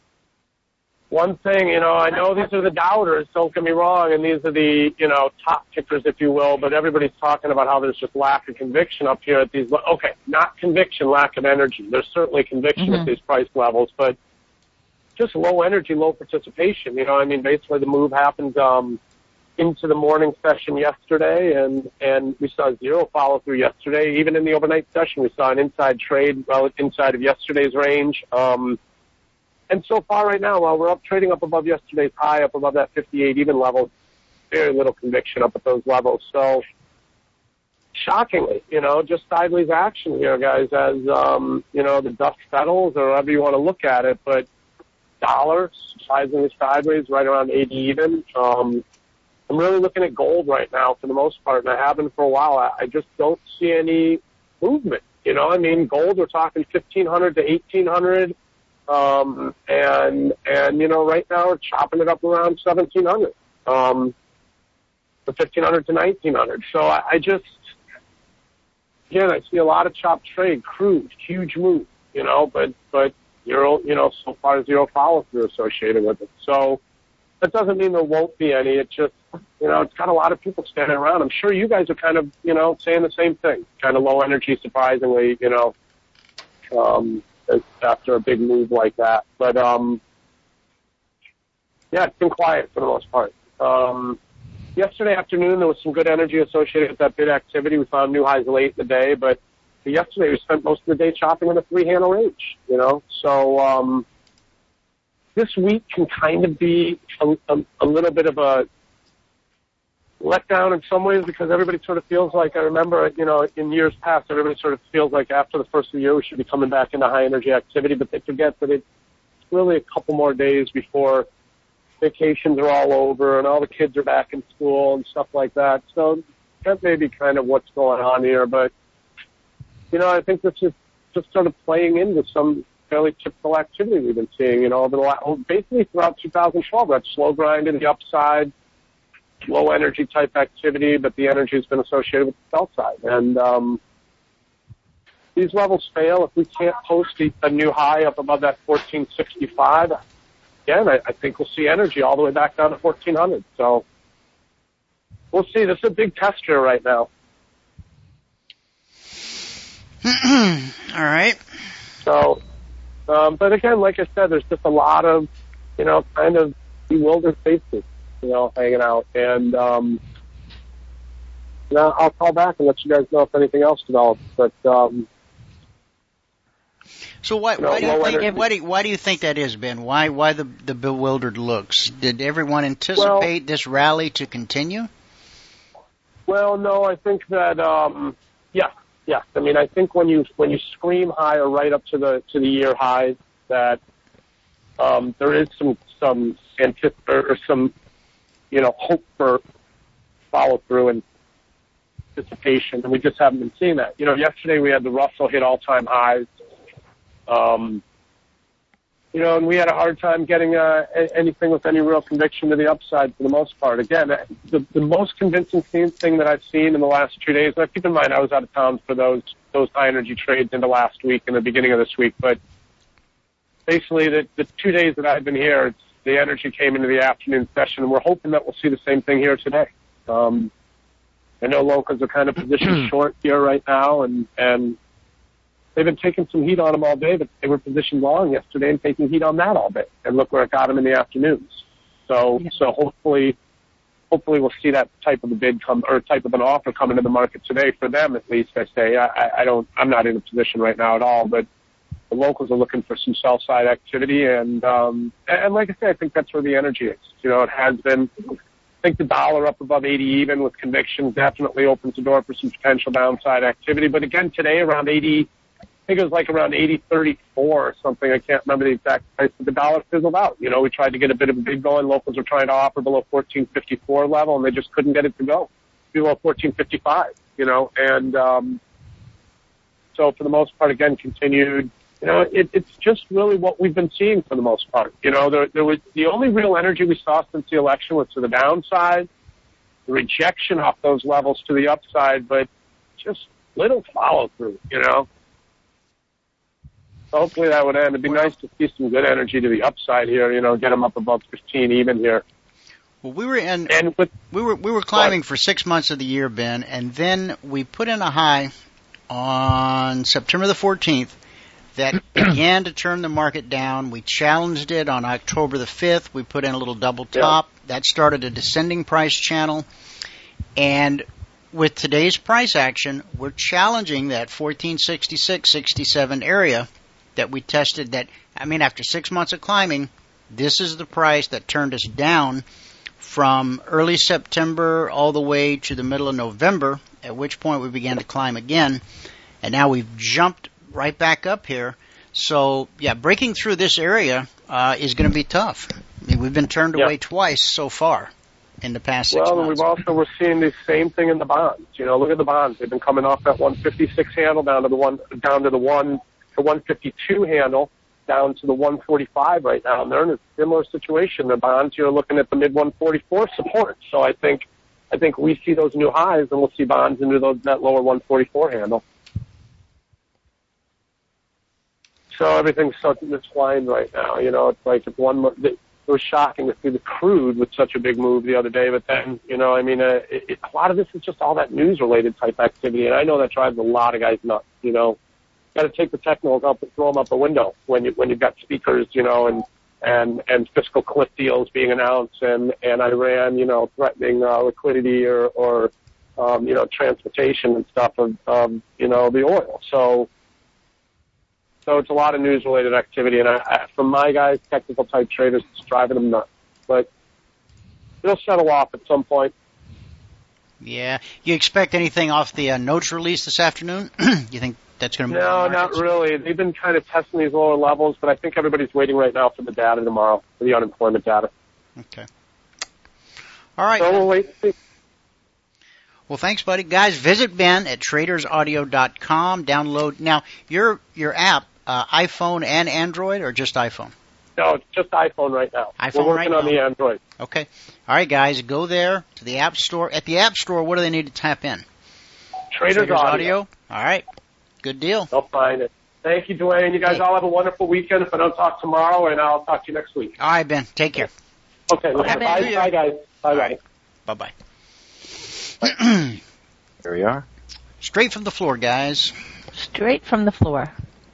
one thing, you know, I know these are the doubters. Don't get me wrong, and these are the you know top kickers, if you will. But everybody's talking about how there's just lack of conviction up here at these. Okay, not conviction, lack of energy. There's certainly conviction Mhm. at these price levels, but just low energy, low participation. You know, I mean, basically the move happened um, into the morning session yesterday, and and we saw zero follow through yesterday. Even in the overnight session, we saw an inside trade well inside of yesterday's range. Um, and so far right now, while we're up trading up above yesterday's high, up above that fifty-eight even level, very little conviction up at those levels. So shockingly, you know, just sideways action here, guys, as, um, you know, the dust settles or however you want to look at it. But dollar, surprisingly sideways, right around eighty even. Um, I'm really looking at gold right now for the most part, and I have been for a while. I, I just don't see any movement. You know, I mean, gold, we're talking fifteen hundred to eighteen hundred. Um, and, and, you know, right now we're chopping it up around seventeen hundred, um, from fifteen hundred to nineteen hundred. So I, I just, again, I see a lot of chop trade, crude, huge move, you know, but, but zero, you know, so far zero follow through associated with it. So that doesn't mean there won't be any. It just, you know, it's got a lot of people standing around. I'm sure you guys are kind of, you know, saying the same thing, kind of low energy, surprisingly, you know, um, after a big move like that. But, um, yeah, it's been quiet for the most part. Um, yesterday afternoon, there was some good energy associated with that bid activity. We found new highs late in the day, but yesterday we spent most of the day chopping in a three-handle range, you know. So um, this week can kind of be a, a, a little bit of a letdown in some ways because everybody sort of feels like, I remember, you know, in years past, everybody sort of feels like after the first of the year we should be coming back into high energy activity, but they forget that it's really a couple more days before vacations are all over and all the kids are back in school and stuff like that. So that may be kind of what's going on here, but, you know, I think this is just sort of playing into some fairly typical activity we've been seeing, you know, over the last, basically throughout two thousand twelve, that slow grind to the upside, low energy type activity, but the energy has been associated with the sell side. And um, these levels fail if we can't post a new high up above that fourteen sixty-five. Again, I, I think we'll see energy all the way back down to fourteen hundred. So we'll see. This is a big test here right now. All right. So, um, but again, like I said, there's just a lot of, you know, kind of bewildered faces, you know, hanging out. And um, you know, I'll call back and let you guys know if anything else develops. But um, so why, you know, why do you think energy. why do you, why do you think that is, Ben? Why why the the bewildered looks? Did everyone anticipate well, this rally to continue? Well, no, I think that um, yeah. Yes, I mean I think when you when you scream higher right up to the to the year highs, that um, there is some some anticip- or, or some you know hope for follow through and anticipation, and we just haven't been seeing that. You know, yesterday we had the Russell hit all time highs, um, you know, and we had a hard time getting uh, anything with any real conviction to the upside for the most part. Again, the, the most convincing thing that I've seen in the last two days, now keep in mind I was out of town for those those high energy trades into last week and the beginning of this week, but basically the, the two days that I've been here, it's, the energy came into the afternoon session, and we're hoping that we'll see the same thing here today. Um, I know locals are kind of positioned short here right now, and, and they've been taking some heat on them all day, but they were positioned long yesterday and taking heat on that all day. And look where it got them in the afternoons. So, yeah. so hopefully, hopefully we'll see that type of a bid come, or type of an offer come into the market today for them, at least. I say, I, I don't, I'm not in a position right now at all, but the locals are looking for some sell side activity. And, um, and like I say, I think that's where the energy is. You know, it has been, I think the dollar up above eighty even with conviction definitely opens the door for some potential downside activity. But again, today around eighty, I think it was like around eighty thirty-four or something. I can't remember the exact price, but the dollar fizzled out. You know, we tried to get a bit of a bid going. Locals were trying to offer below fourteen fifty-four level, and they just couldn't get it to go below fourteen fifty-five, you know. And um, so for the most part, again, continued. You know, it, it's just really what we've been seeing for the most part. You know, there, there was the only real energy we saw since the election was to the downside, the rejection off those levels to the upside, but just little follow through, you know. Hopefully that would end. It'd be nice to see some good energy to the upside here. You know, get them up above fifteen even here. Well, we were in. And with, we were we were climbing what? for six months of the year, Ben, and then we put in a high on September the fourteenth that began to turn the market down. We challenged it on October the fifth. We put in a little double top. Yeah. That started a descending price channel, and with today's price action, we're challenging that fourteen sixty-six sixty-seven area that we tested. That, I mean, after six months of climbing, this is the price that turned us down from early September all the way to the middle of November, at which point we began to climb again. And now we've jumped right back up here. So, yeah, breaking through this area uh, is going to be tough. I mean, we've been turned yeah. away twice so far in the past six well, months. Well, and we've also, we're seeing the same thing in the bonds. You know, look at the bonds. They've been coming off that one fifty-six handle down to the one, down to the one, the one fifty-two handle, down to the one forty-five right now. And they're in a similar situation. The bonds, you're looking at the mid one forty-four support. So I think, I think we see those new highs, and we'll see bonds into those, that lower one forty-four handle. So everything's so misaligned right now. You know, it's like if one, it was shocking to see the crude with such a big move the other day, but then, you know, I mean, uh, it, it, a lot of this is just all that news-related type activity, and I know that drives a lot of guys nuts. You know, got to take the technicals up and throw them out the window when you when you've got speakers, you know, and and and fiscal cliff deals being announced, and and Iran, you know, threatening uh, liquidity or or um, you know, transportation and stuff of um, you know, the oil. So. So it's a lot of news-related activity, and I, I, from my guys, technical-type traders, it's driving them nuts. But it'll settle off at some point. Yeah. You expect anything off the uh, notes release this afternoon? You think that's going to move? No, not really. They've been kind of testing these lower levels, but I think everybody's waiting right now for the data tomorrow, for the unemployment data. Okay. All right. So we'll wait and see. Well, thanks, buddy. Guys, visit Ben at traders audio dot com. Download. Now, your your app, uh, iPhone and Android, or just iPhone? No, it's just iPhone right now. iPhone We're working right on now. the Android. Okay. All right, guys, go there to the App Store. At the App Store, what do they need to tap in? Traders, Traders Audio. Audio. All right. Good deal. They'll find it. Thank you, Dwayne. You guys Hey. all have a wonderful weekend. If I don't talk tomorrow, and I'll talk to you next week. All right, Ben. Take care. Okay. Listen, Happy bye, New Year. bye, guys. Bye, All bye. right. Bye-bye. There we are. Straight from the floor, guys. Straight from the floor.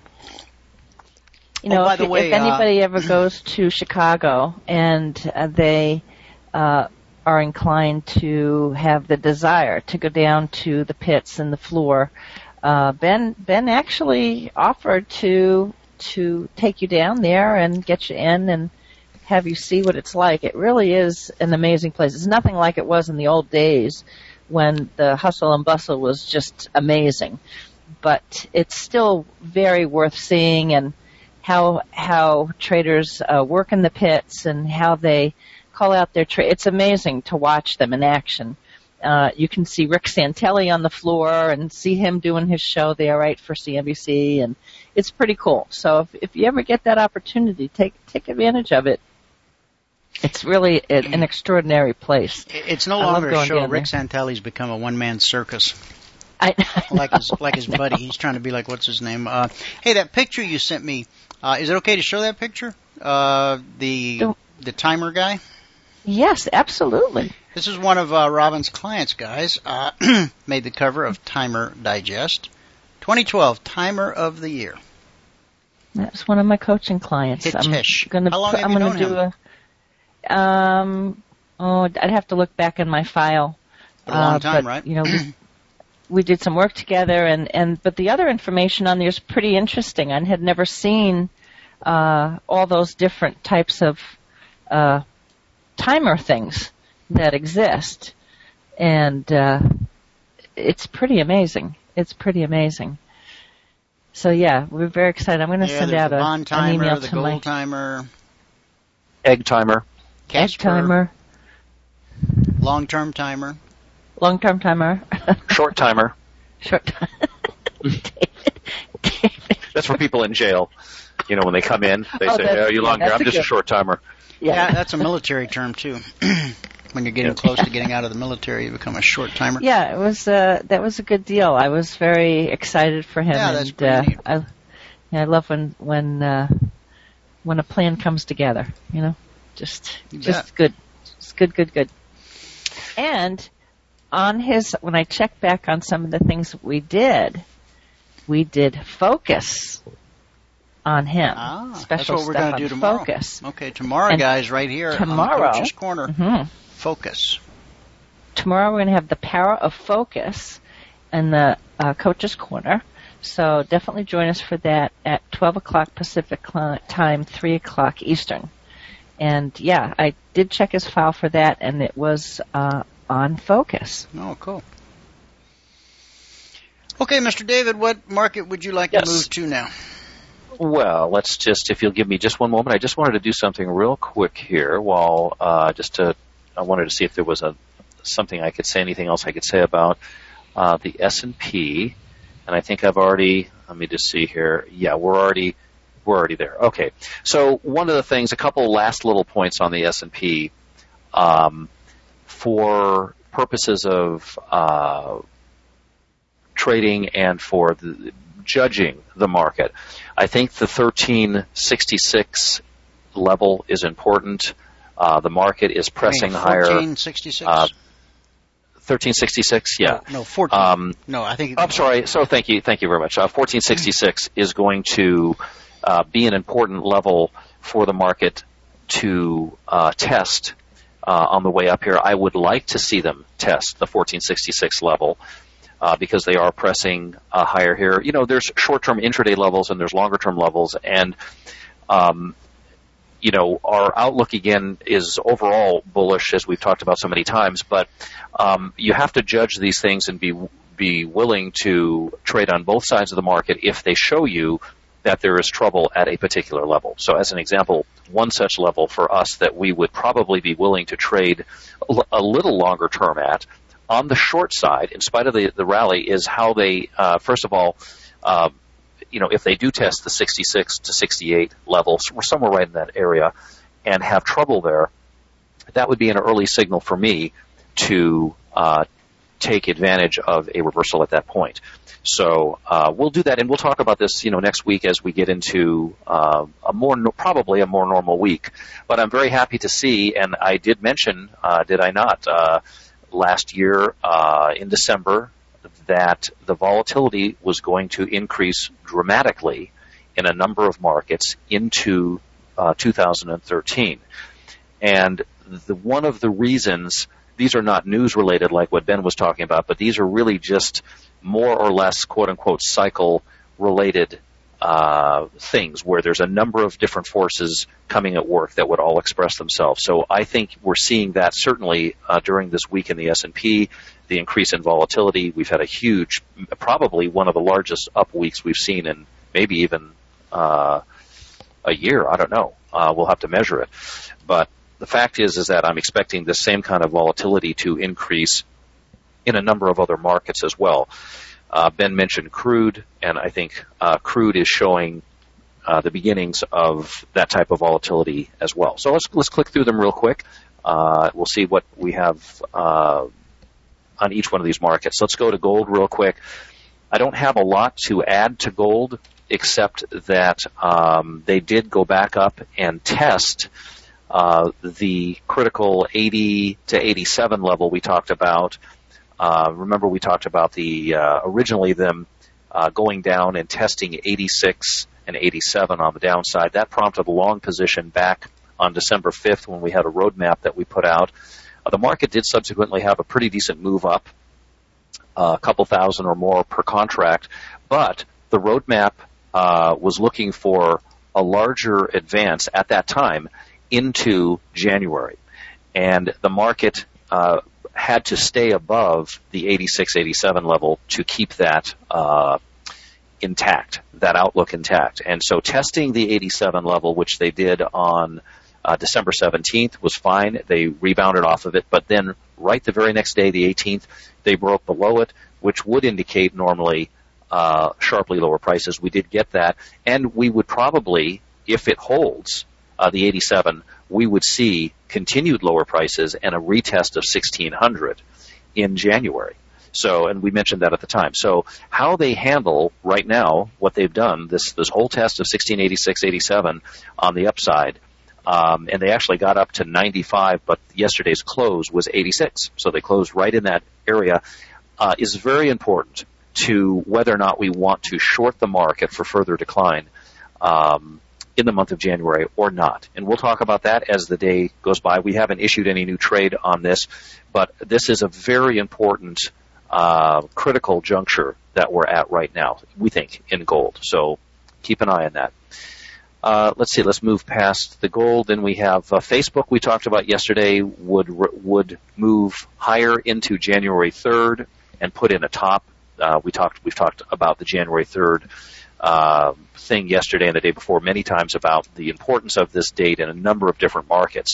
You Oh, know, by if, the way, if anybody ever goes to Chicago and uh, they uh, are inclined to have the desire to go down to the pits and the floor, uh, Ben Ben actually offered to to take you down there and get you in and have you see what it's like. It really is an amazing place. It's nothing like it was in the old days when the hustle and bustle was just amazing. But it's still very worth seeing, and how how traders uh, work in the pits and how they call out their trade. It's amazing to watch them in action. Uh, you can see Rick Santelli on the floor and see him doing his show there, right, for C N B C, and it's pretty cool. So if, if you ever get that opportunity, take take advantage of it. It's really an, an extraordinary place. It's no I love longer a going show. down Rick there. Santelli's become a one-man circus. I, I like his like his buddy. He's trying to be like, what's his name? Uh, hey, that picture you sent me. Uh, is it okay to show that picture? Uh, the the timer guy. Yes, absolutely. This is one of uh, Robin's clients, guys. Uh, made the cover of Timer Digest, twenty twelve Timer of the Year. That's one of my coaching clients. Hitesh. I'm gonna How long put, have I'm you gonna known do him? a. Um. Oh, I'd have to look back in my file. A long uh, time, but, right? You know, we, we did some work together, and and but the other information on there is pretty interesting. I had never seen uh, all those different types of uh, timer things that exist, and uh, it's pretty amazing. It's pretty amazing. So yeah, we're very excited. I'm going to Yeah, send there's out the a, bond an timer, email the to gold my timer, Egg timer. egg Casper, timer, long-term timer. long-term timer, Short timer. short time. That's for people in jail. You know, when they come in, they Oh, say, that's- "Are you yeah, long here? that's I'm a just a good- short timer." Yeah, Yeah, that's a military term too. When you're getting close to getting out of the military, you become a short timer. yeah. It was uh, that was a good deal. I was very excited for him. Yeah, that's and, pretty uh, neat. I, yeah, I love when when uh, when a plan comes together. You know, just You just bet. good, just good, good, good. And on his, when I checked back on some of the things that we did, we did focus on him. Ah, Special that's what we're stuff going to on do tomorrow. Focus. Okay, tomorrow, And guys, right here tomorrow- on the Coach's Corner. Mhm. Focus. Tomorrow we're going to have the power of focus in the uh, Coach's Corner. So definitely join us for that at twelve o'clock Pacific cl- time, three o'clock Eastern. And yeah, I did check his file for that, and it was uh, on focus. Oh, cool. Okay, Mister David, what market would you like Yes. to move to now? Well, let's just, if you'll give me just one moment, I just wanted to do something real quick here while, uh, just to, I wanted to see if there was a, something I could say, anything else I could say about, uh, the S and P. And I think I've already, let me just see here. Yeah, we're already, we're already there. Okay. So one of the things, a couple last little points on the S and P, um, for purposes of, uh, trading and for the, judging the market. I think the thirteen sixty-six level is important. Uh, the market is pressing higher. fourteen sixty-six? Uh, thirteen sixty-six, yeah. No, no fourteen. Um, no, I think. I'm sorry. So thank you, thank you very much. Uh, fourteen sixty-six is going to uh, be an important level for the market to uh, test uh, on the way up here. I would like to see them test the fourteen sixty-six level. Uh, because they are pressing uh, higher here. You know, there's short-term intraday levels and there's longer-term levels, and um, you know, our outlook again is overall bullish, as we've talked about so many times. But um, you have to judge these things and be be willing to trade on both sides of the market if they show you that there is trouble at a particular level. So, as an example, one such level for us that we would probably be willing to trade a little longer term at, on the short side, in spite of the, the rally, is how they, uh, first of all, uh, you know, if they do test the sixty-six to sixty-eight levels, we're somewhere right in that area, and have trouble there, that would be an early signal for me to uh, take advantage of a reversal at that point. So uh, we'll do that, and we'll talk about this, you know, next week as we get into uh, a more no- probably a more normal week. But I'm very happy to see, and I did mention, uh, did I not, uh, last year uh, in December, that the volatility was going to increase dramatically in a number of markets into uh, two thousand thirteen. And the, one of the reasons, these are not news related like what Ben was talking about, but these are really just more or less quote unquote cycle related uh, things where there's a number of different forces coming at work that would all express themselves. So I think we're seeing that certainly uh, during this week in the S and P, the increase in volatility. We've had a huge, probably one of the largest up weeks we've seen in maybe even uh, a year. I don't know. Uh, we'll have to measure it. But the fact is, is that I'm expecting the same kind of volatility to increase in a number of other markets as well. Uh, Ben mentioned crude, and I think uh, crude is showing uh, the beginnings of that type of volatility as well. So let's let's click through them real quick. Uh, we'll see what we have uh, on each one of these markets. Let's go to gold real quick. I don't have a lot to add to gold, except that um, they did go back up and test uh, the critical eighty to eighty-seven level we talked about. Uh, remember, we talked about the uh, originally them uh, going down and testing eighty-six and eighty-seven on the downside. That prompted a long position back on December fifth when we had a roadmap that we put out. Uh, the market did subsequently have a pretty decent move up, uh, a couple thousand or more per contract, but the roadmap uh, was looking for a larger advance at that time into January. And the market uh, had to stay above the eighty-six eighty-seven level to keep that uh, intact, that outlook intact. And so testing the eighty-seven level, which they did on uh, December seventeenth, was fine. They rebounded off of it, but then right the very next day, the eighteenth, they broke below it, which would indicate normally uh, sharply lower prices. We did get that, and we would probably, if it holds, uh, the eighty-seven, we would see continued lower prices and a retest of sixteen hundred in January. So, and we mentioned that at the time. So how they handle right now what they've done, this this whole test of sixteen eighty-six eighty-seven on the upside, um, and they actually got up to ninety-five, but yesterday's close was eighty-six. So they closed right in that area, uh, is very important to whether or not we want to short the market for further decline um, in the month of January or not. And we'll talk about that as the day goes by. We haven't issued any new trade on this, but this is a very important uh, critical juncture that we're at right now, we think, in gold. So keep an eye on that. Uh, let's see, let's move past the gold. Then we have uh, Facebook, we talked about yesterday, would would move higher into January third and put in a top. Uh, we talked, we've talked about the January third Uh, thing yesterday and the day before many times about the importance of this date in a number of different markets.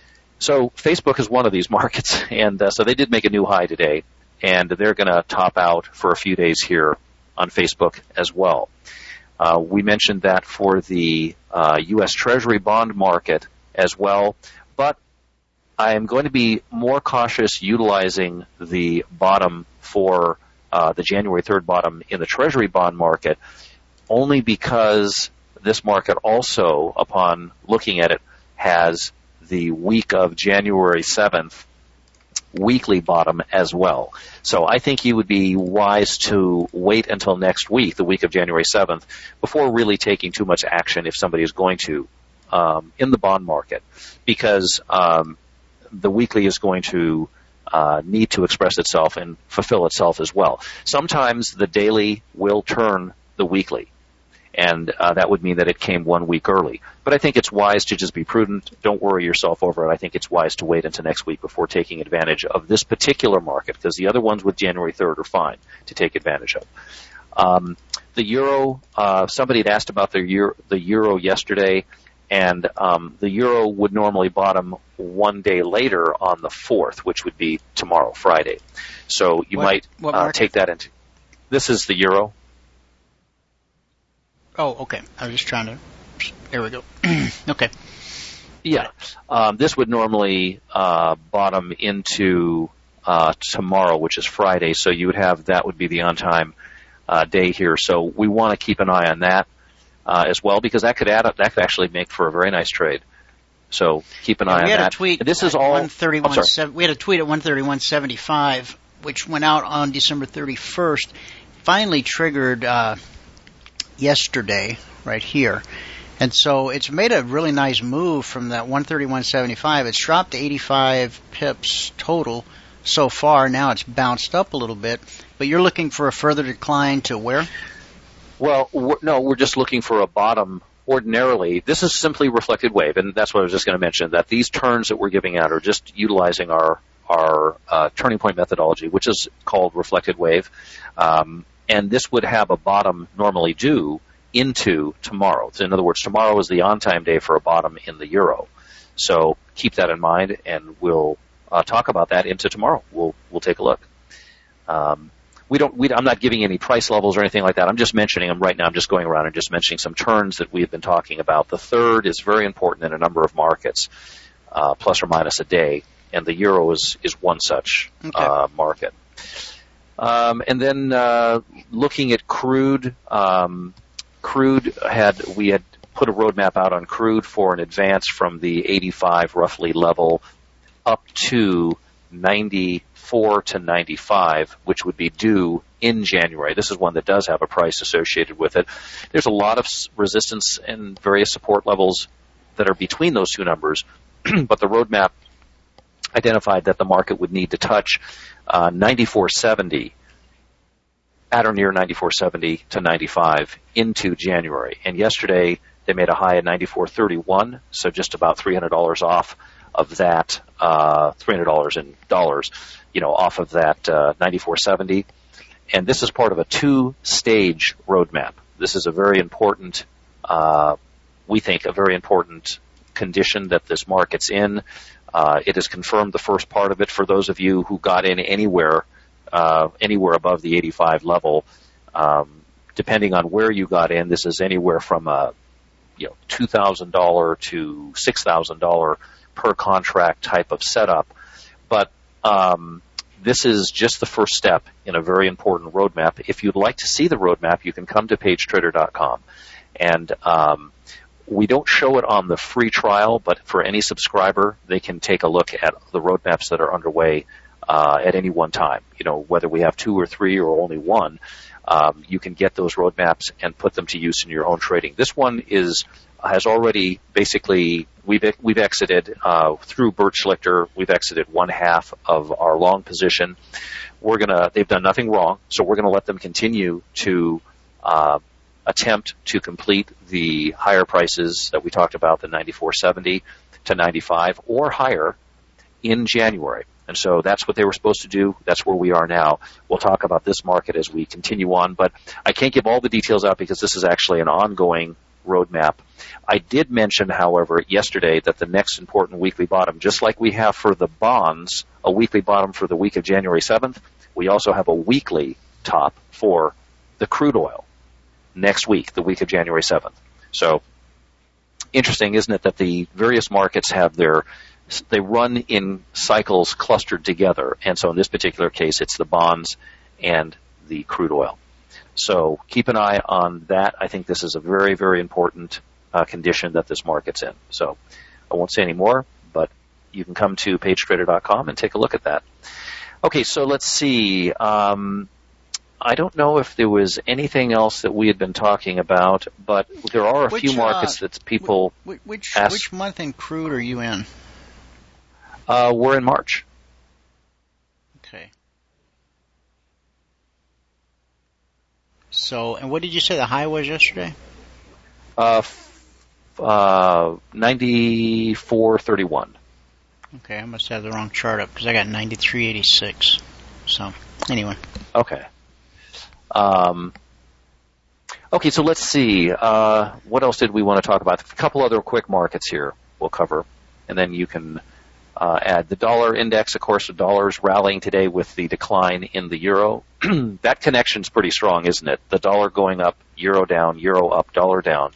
So Facebook is one of these markets, and uh, so they did make a new high today, and they're going to top out for a few days here on Facebook as well. Uh, we mentioned that for the uh, U S Treasury bond market as well, but I am going to be more cautious utilizing the bottom for uh, the January third bottom in the Treasury bond market, only because this market also, upon looking at it, has the week of January seventh weekly bottom as well. So I think you would be wise to wait until next week, the week of January seventh, before really taking too much action if somebody is going to um, in the bond market, because um, the weekly is going to uh, need to express itself and fulfill itself as well. Sometimes the daily will turn the weekly, and uh, that would mean that it came one week early. But I think it's wise to just be prudent. Don't worry yourself over it. I think it's wise to wait until next week before taking advantage of this particular market, because the other ones with January third are fine to take advantage of. Um, the euro, uh, somebody had asked about the euro, the euro yesterday, and um, the euro would normally bottom one day later on the fourth, which would be tomorrow, Friday. So you what, might what uh, take that into. This is the euro. Oh, okay. I was just trying to. There we go. Okay. Yeah. Um, this would normally uh, bottom into uh, tomorrow, which is Friday. So you would have that would be the on-time uh, day here. So we want to keep an eye on that uh, as well, because that could add up. That could actually make for a very nice trade. So keep an yeah, eye on that. We had a tweet. And this is all. one thirty-one, oh, we had a tweet at one thirty-one seventy-five, which went out on December thirty-first. Finally triggered uh, yesterday, right here. And so it's made a really nice move from that one thirty-one seventy-five. It's dropped to eighty-five pips total so far. Now it's bounced up a little bit. But you're looking for a further decline to where? Well, we're, no, we're just looking for a bottom. Ordinarily, this is simply reflected wave, and that's what I was just going to mention, that these turns that we're giving out are just utilizing our our uh, turning point methodology, which is called reflected wave. Um, and this would have a bottom normally due into tomorrow. So in other words, tomorrow is the on-time day for a bottom in the euro. So keep that in mind, and we'll uh, talk about that into tomorrow. We'll we'll take a look. Um, we don't. We, I'm not giving any price levels or anything like that. I'm just mentioning them right now. I'm just going around and just mentioning some turns that we've been talking about. The third is very important in a number of markets, uh, plus or minus a day, and the euro is is one such okay. uh, market. Um, and then uh, looking at crude. Um, Crude had, we had put a roadmap out on crude for an advance from the eighty-five roughly level up to ninety-four to ninety-five, which would be due in January. This is one that does have a price associated with it. There's a lot of resistance and various support levels that are between those two numbers, but the roadmap identified that the market would need to touch uh, ninety-four seventy at or near ninety-four seventy to ninety-five into January. And yesterday they made a high at ninety-four thirty-one, so just about three hundred dollars off of that, uh, three hundred dollars in dollars, you know, off of that uh, ninety-four seventy. And this is part of a two-stage roadmap. This is a very important, uh, we think, a very important condition that this market's in. Uh, it has confirmed the first part of it for those of you who got in anywhere Uh, anywhere above the eighty-five level, um, depending on where you got in. This is anywhere from a you know two thousand dollars to six thousand dollars per contract type of setup. But um, this is just the first step in a very important roadmap. If you'd like to see the roadmap, you can come to page trader dot com. And um, we don't show it on the free trial, but for any subscriber, they can take a look at the roadmaps that are underway Uh, at any one time. You know, whether we have two or three or only one, um, you can get those roadmaps and put them to use in your own trading. This one is has already basically we've we've exited uh, through Bert Schlichter. We've exited one half of our long position. We're gonna they've done nothing wrong, so we're gonna let them continue to uh, attempt to complete the higher prices that we talked about, the ninety-four seventy to ninety-five or higher in January. And so that's what they were supposed to do. That's where we are now. We'll talk about this market as we continue on, but I can't give all the details out because this is actually an ongoing roadmap. I did mention, however, yesterday that the next important weekly bottom, just like we have for the bonds, a weekly bottom for the week of January seventh, we also have a weekly top for the crude oil next week, the week of January seventh. So interesting, isn't it, that the various markets have their They run in cycles clustered together, and so in this particular case, it's the bonds and the crude oil. So keep an eye on that. I think this is a very, very important uh, condition that this market's in. So I won't say any more, but you can come to page trader dot com and take a look at that. Okay, so let's see. Um, I don't know if there was anything else that we had been talking about, but there are a which, few markets uh, that people which, which, ask. Which month in crude are you in? Uh, we're in March. Okay. So, and what did you say the high was yesterday? Uh, f- uh, ninety-four thirty-one. Okay, I must have the wrong chart up because I got ninety-three eighty-six. So, anyway. Okay. Um, okay, so let's see. Uh, what else did we want to talk about? A couple other quick markets here we'll cover, and then you can uh, add the dollar index. Of course, the dollar is rallying today with the decline in the euro. that connection's pretty strong, isn't it? The dollar going up, euro down, euro up, dollar down.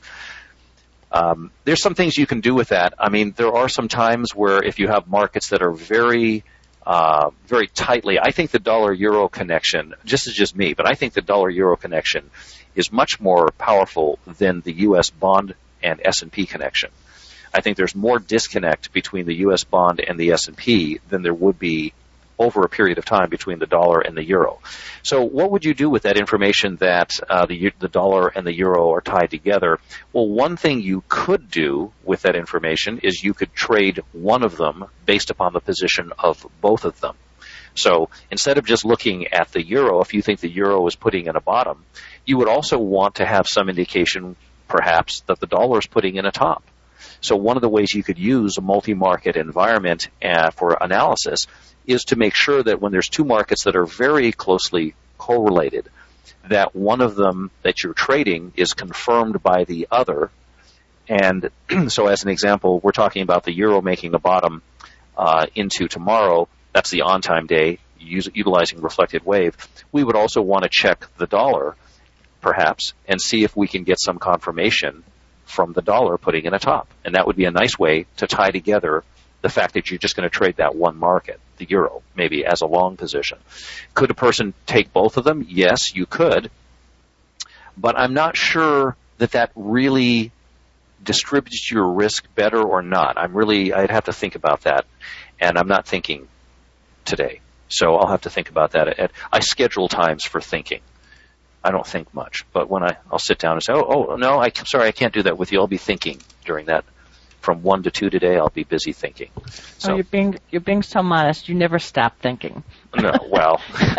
Um, there's some things you can do with that. I mean, there are some times where if you have markets that are very, uh, very tightly, I think the dollar-euro connection, just is just me, but I think the dollar-euro connection is much more powerful than the U S bond and S and P connection. I think there's more disconnect between the U S bond and the S and P than there would be over a period of time between the dollar and the euro. So what would you do with that information that uh, the, the dollar and the euro are tied together? Well, one thing you could do with that information is you could trade one of them based upon the position of both of them. So instead of just looking at the euro, if you think the euro is putting in a bottom, you would also want to have some indication, perhaps, that the dollar is putting in a top. So one of the ways you could use a multi-market environment uh, for analysis is to make sure that when there's two markets that are very closely correlated, that one of them that you're trading is confirmed by the other. And so as an example, we're talking about the euro making a bottom uh, into tomorrow. That's the on-time day, use, utilizing reflected wave. We would also want to check the dollar, perhaps, and see if we can get some confirmation from the dollar putting in a top. And that would be a nice way to tie together the fact that you're just going to trade that one market, the euro, maybe as a long position. Could a person take both of them? Yes, you could. But I'm not sure that that really distributes your risk better or not. I'm really, I'd have to think about that. And I'm not thinking today. So I'll have to think about that. I schedule times for thinking. I don't think much. But when I, I'll sit down and say, oh, oh no, I'm sorry, I can't do that with you. I'll be thinking during that. From one to two today, I'll be busy thinking. So oh, you're being you're being so modest. You never stop thinking. No, well,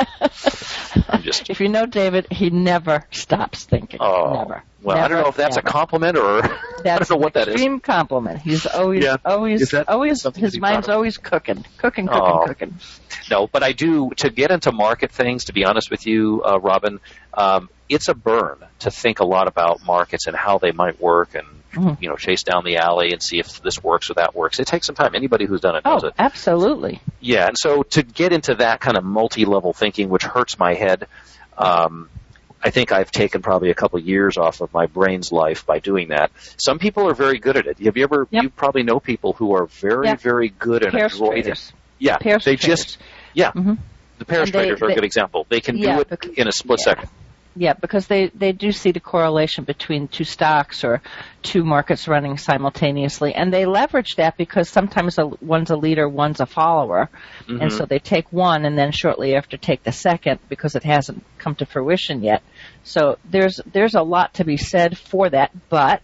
I'm just. If you know David, he never stops thinking. Oh, never. Well, never, I don't know if that's never. a compliment or That's I don't know what that is. Extreme compliment. He's always Yeah. always always his mind's of? always cooking, cooking, cooking, Oh. cooking. No, but I do, to get into market things, to be honest with you, uh, Robin, um, it's a burn to think a lot about markets and how they might work and, Mm-hmm. you know, chase down the alley and see if this works or that works. It takes some time. Anybody who's done it knows Oh, it. absolutely. Yeah, and so to get into that kind of multi-level thinking, which hurts my head, um, I think I've taken probably a couple of years off of my brain's life by doing that. Some people are very good at it. Have you ever, Yep. you probably know people who are very, Yep. very good and Pairs adroit. traders. Yeah, Pairs they traders. just, yeah, Mm-hmm. the pairs And they- traders are they- a good example. They can Yeah, do it because- in a split yeah. second. Yeah, because they, they do see the correlation between two stocks or two markets running simultaneously, and they leverage that because sometimes a, one's a leader, one's a follower, Mm-hmm. and so they take one and then shortly after take the second because it hasn't come to fruition yet. So there's there's a lot to be said for that, but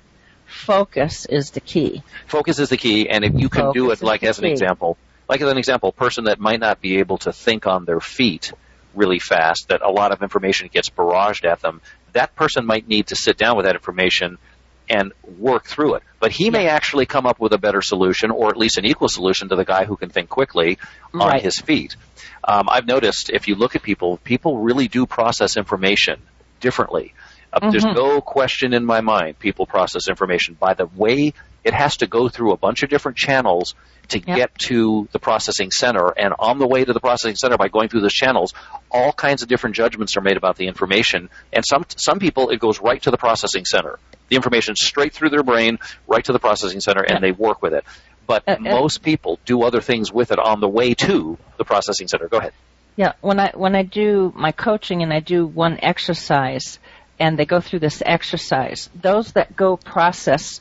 focus is the key. Focus is the key, and if you can do Focus it, like is as the an key. example, like as an example, a person that might not be able to think on their feet really fast, that a lot of information gets barraged at them, that person might need to sit down with that information and work through it. But he may actually come up with a better solution, or at least an equal solution to the guy who can think quickly on Right. his feet. Um, I've noticed if you look at people, people really do process information differently. Uh, There's Mhm. no question in my mind people process information by the way it has to go through a bunch of different channels to Yep. get to the processing center. And on the way to the processing center, by going through those channels, all kinds of different judgments are made about the information. And some some people, it goes right to the processing center. The information straight through their brain, right to the processing center, and Yep. they work with it. But Uh, uh, most people do other things with it on the way to the processing center. Go ahead. Yeah, when I when I do my coaching and I do one exercise and they go through this exercise, those that go process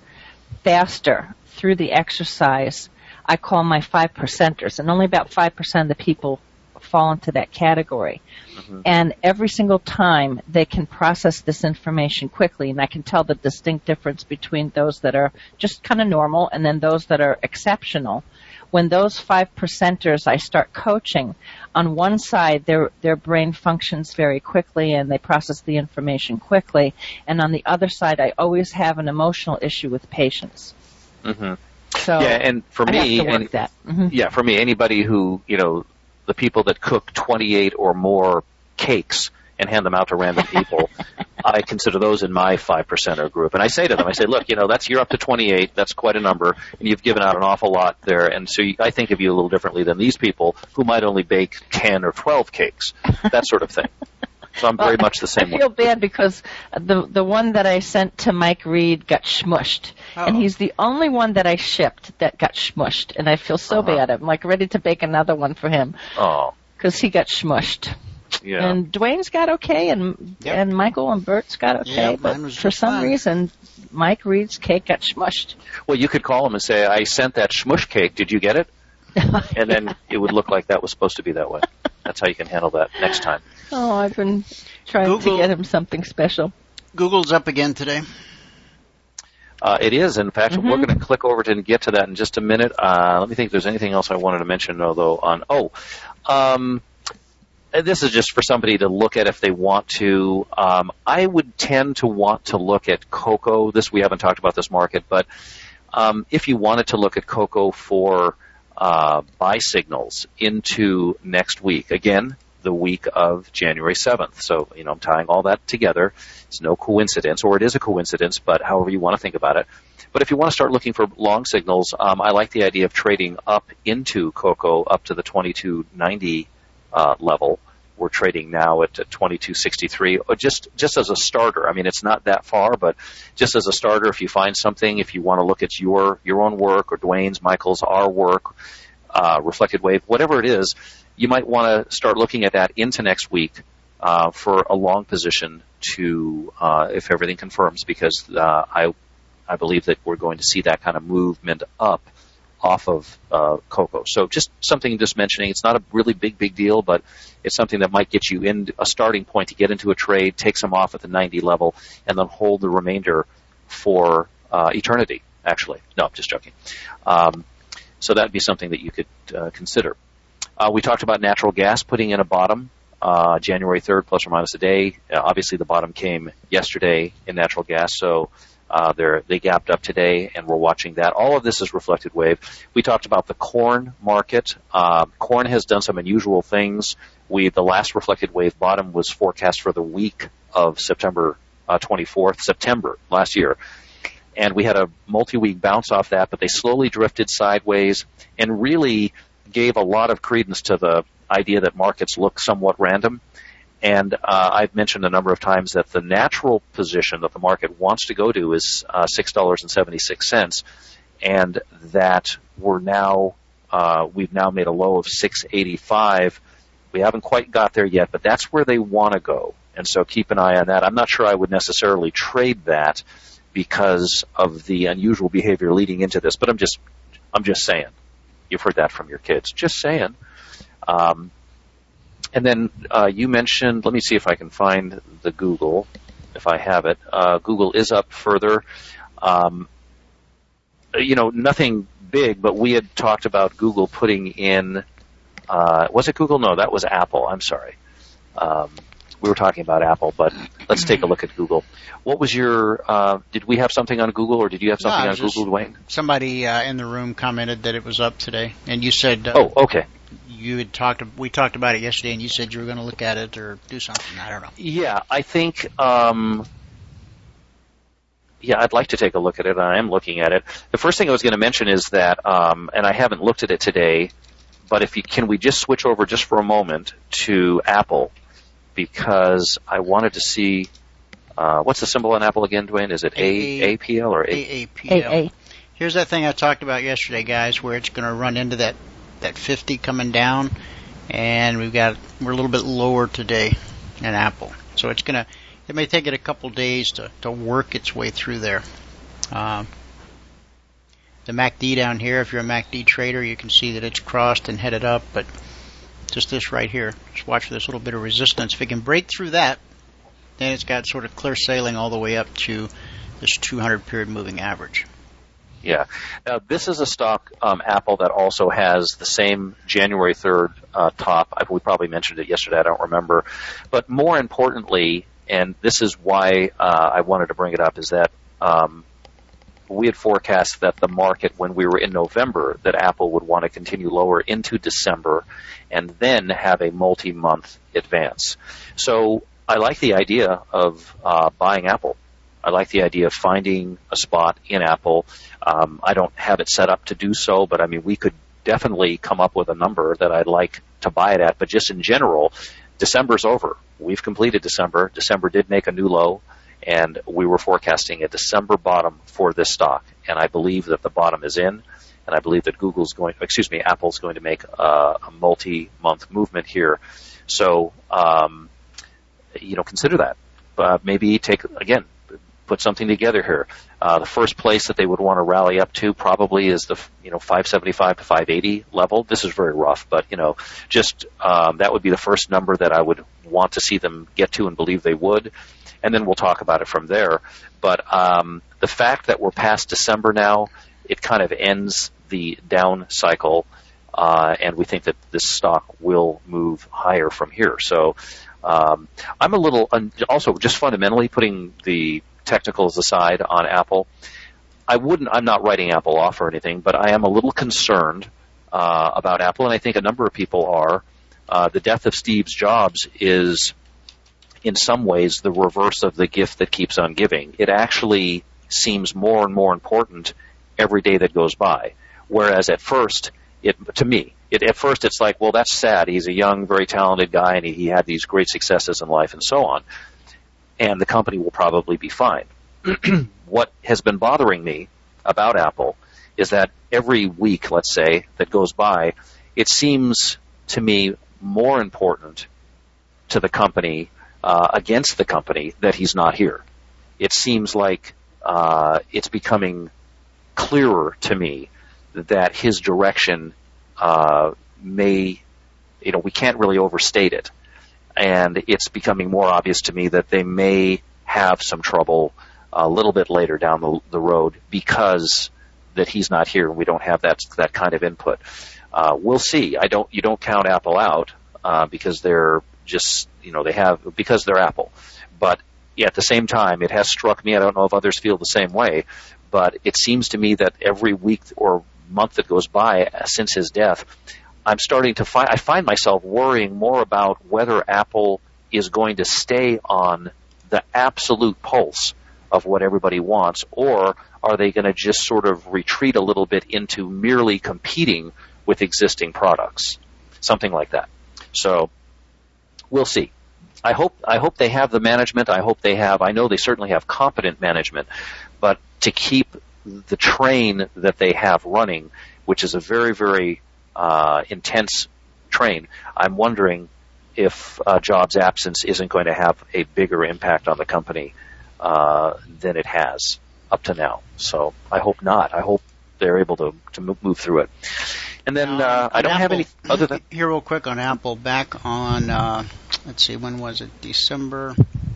faster through the exercise, I call my five percenters, and only about five percent of the people fall into that category. Mm-hmm. And every single time they can process this information quickly, and I can tell the distinct difference between those that are just kind of normal and then those that are exceptional. When those five percenters I start coaching, on one side their their brain functions very quickly and they process the information quickly, and on the other side I always have an emotional issue with patience. Mm-hmm. So yeah, and for I me, have to work and- that. Mhm. yeah, for me, anybody who, you know, the people that cook twenty-eight or more cakes and hand them out to random people, I consider those in my five percenter group. And I say to them, I say, look, you know, that's, you're up to twenty-eight, that's quite a number, and you've given out an awful lot there, and so you, I think of you a little differently than these people who might only bake ten or twelve cakes, that sort of thing. So I'm very Well, much the same I way. feel bad because the the one that I sent to Mike Reed got shmushed, Oh. and he's the only one that I shipped that got shmushed, and I feel so Uh-huh. bad. I'm like ready to bake another one for him Oh, because he got shmushed. yeah. And Dwayne's got okay, and Yep. and Michael and Bert's got okay, Yeah, but mine was for just some fine. reason, Mike Reed's cake got shmushed. Well, you could call him and say, I sent that shmush cake. Did you get it? And then it would look like that was supposed to be that way. That's how you can handle that next time. Oh, I've been trying Google- to get him something special. Google's up again today. Uh, it is. In fact, Mhm. we're going to click over to and get to that in just a minute. Uh, let me think if there's anything else I wanted to mention, although on, oh, um, this is just for somebody to look at if they want to. Um, I would tend to want to look at cocoa. This, we haven't talked about this market, but um, if you wanted to look at cocoa for uh, buy signals into next week, again, the week of January seventh. So, you know, I'm tying all that together. It's no coincidence, or it is a coincidence, but however you want to think about it. But if you want to start looking for long signals, um, I like the idea of trading up into cocoa up to the twenty-two ninety uh, level. We're trading now at twenty-two sixty-three, or just just as a starter. I mean, it's not that far, but just as a starter, if you find something, if you want to look at your your own work or Dwayne's, Michael's, our work, uh, reflected wave, whatever it is, you might want to start looking at that into next week uh, for a long position to, uh, if everything confirms, because uh, I I believe that we're going to see that kind of movement up off of uh, cocoa. So just something just mentioning. It's not a really big, big deal, but it's something that might get you in a starting point to get into a trade, take some off at the ninety level, and then hold the remainder for uh, eternity, actually. No, I'm just joking. Um, so that would be something that you could uh, consider. Uh, we talked about natural gas putting in a bottom uh, January third, plus or minus a day. Uh, obviously, the bottom came yesterday in natural gas, so Uh, they're, they gapped up today, and we're watching that. All of this is reflected wave. We talked about the corn market. Uh, corn has done some unusual things. We the last reflected wave bottom was forecast for the week of September uh, twenty-fourth, September last year. And we had a multi-week bounce off that, but they slowly drifted sideways and really gave a lot of credence to the idea that markets look somewhat random. And uh, I've mentioned a number of times that the natural position that the market wants to go to is uh, six dollars and seventy-six cents, and that we're now uh, we've now made a low of six eighty-five. We haven't quite got there yet, but that's where they want to go. And so keep an eye on that. I'm not sure I would necessarily trade that because of the unusual behavior leading into this, but I'm just I'm just saying. You've heard that from your kids. Just saying. Um, And then uh, you mentioned, let me see if I can find the Google, if I have it. Uh, Google is up further. Um, you know, nothing big, but we had talked about Google putting in, uh, was it Google? No, that was Apple. I'm sorry. Um, we were talking about Apple, but let's take a look at Google. What was your, uh, did we have something on Google, or did you have something No, on it was Google, Dwayne? Somebody uh, in the room commented that it was up today, and you said, uh, Oh, okay. you had talked. We talked about it yesterday, and you said you were going to look at it or do something. I don't know. Yeah, I think, um, yeah, I'd like to take a look at it. I am looking at it. The first thing I was going to mention is that, um, and I haven't looked at it today, but if you can, we just switch over just for a moment to Apple, because I wanted to see, uh, what's the symbol on Apple again, Dwayne? Is it A A P L or A? A A P L. A A. Here's that thing I talked about yesterday, guys, where it's going to run into that, that fifty coming down, and we've got we're a little bit lower today in Apple. So it's going to, it may take it a couple days to, to work its way through there. Um, the M A C D down here, if you're a M A C D trader, you can see that it's crossed and headed up, but just this right here, just watch for this little bit of resistance. If it can break through that, then it's got sort of clear sailing all the way up to this two hundred period moving average. Yeah. Now, this is a stock, um, Apple, that also has the same January third uh, top. I, we probably mentioned it yesterday. I don't remember. But more importantly, and this is why uh, I wanted to bring it up, is that um, we had forecast that the market, when we were in November, that Apple would want to continue lower into December and then have a multi-month advance. So I like the idea of uh, buying Apple. I like the idea of finding a spot in Apple. Um, I don't have it set up to do so, but I mean, we could definitely come up with a number that I'd like to buy it at. But just in general, December's over. We've completed December. December did make a new low, and we were forecasting a December bottom for this stock. And I believe that the bottom is in, and I believe that Google's going, excuse me, Apple's going to make a, a multi-month movement here. So, um, you know, consider that. Uh, maybe take, again, put something together here. Uh, the first place that they would want to rally up to probably is the, you know, five seventy-five to five eighty level. This is very rough, but, you know, just um, that would be the first number that I would want to see them get to and believe they would. And then we'll talk about it from there. But um, the fact that we're past December now, it kind of ends the down cycle, uh, and we think that this stock will move higher from here. So um, I'm a little, un- also just fundamentally putting the technicals aside on Apple, I wouldn't, I'm not writing Apple off or anything, but I am a little concerned uh, about Apple, and I think a number of people are. Uh, the death of Steve Jobs is, in some ways, the reverse of the gift that keeps on giving. It actually seems more and more important every day that goes by. Whereas at first, it, to me, it, at first it's like, well, that's sad. He's a young, very talented guy, and he, he had these great successes in life and so on. And the company will probably be fine. What has been bothering me about Apple is that every week, let's say, that goes by, it seems to me more important to the company, uh, against the company, that he's not here. It seems like uh, it's becoming clearer to me that his direction uh, may, you know, we can't really overstate it. And it's becoming more obvious to me that they may have some trouble a little bit later down the, the road because that he's not here and we don't have that that kind of input. Uh, we'll see. I don't. You don't count Apple out uh, because they're just, you know, they have because they're Apple. But at the same time, it has struck me. I don't know if others feel the same way, but it seems to me that every week or month that goes by since his death, I'm starting to find, I find myself worrying more about whether Apple is going to stay on the absolute pulse of what everybody wants, or are they going to just sort of retreat a little bit into merely competing with existing products, something like that. So we'll see. I hope I hope they have the management. I hope they have. I know they certainly have competent management, but to keep the train that they have running, which is a very very Uh, intense train, I'm wondering if uh, Jobs' absence isn't going to have a bigger impact on the company uh, than it has up to now. So I hope not. I hope they're able to, to move through it. And then uh, I don't Apple, have any other than... Here real quick on Apple, back on, uh, let's see, when was it? December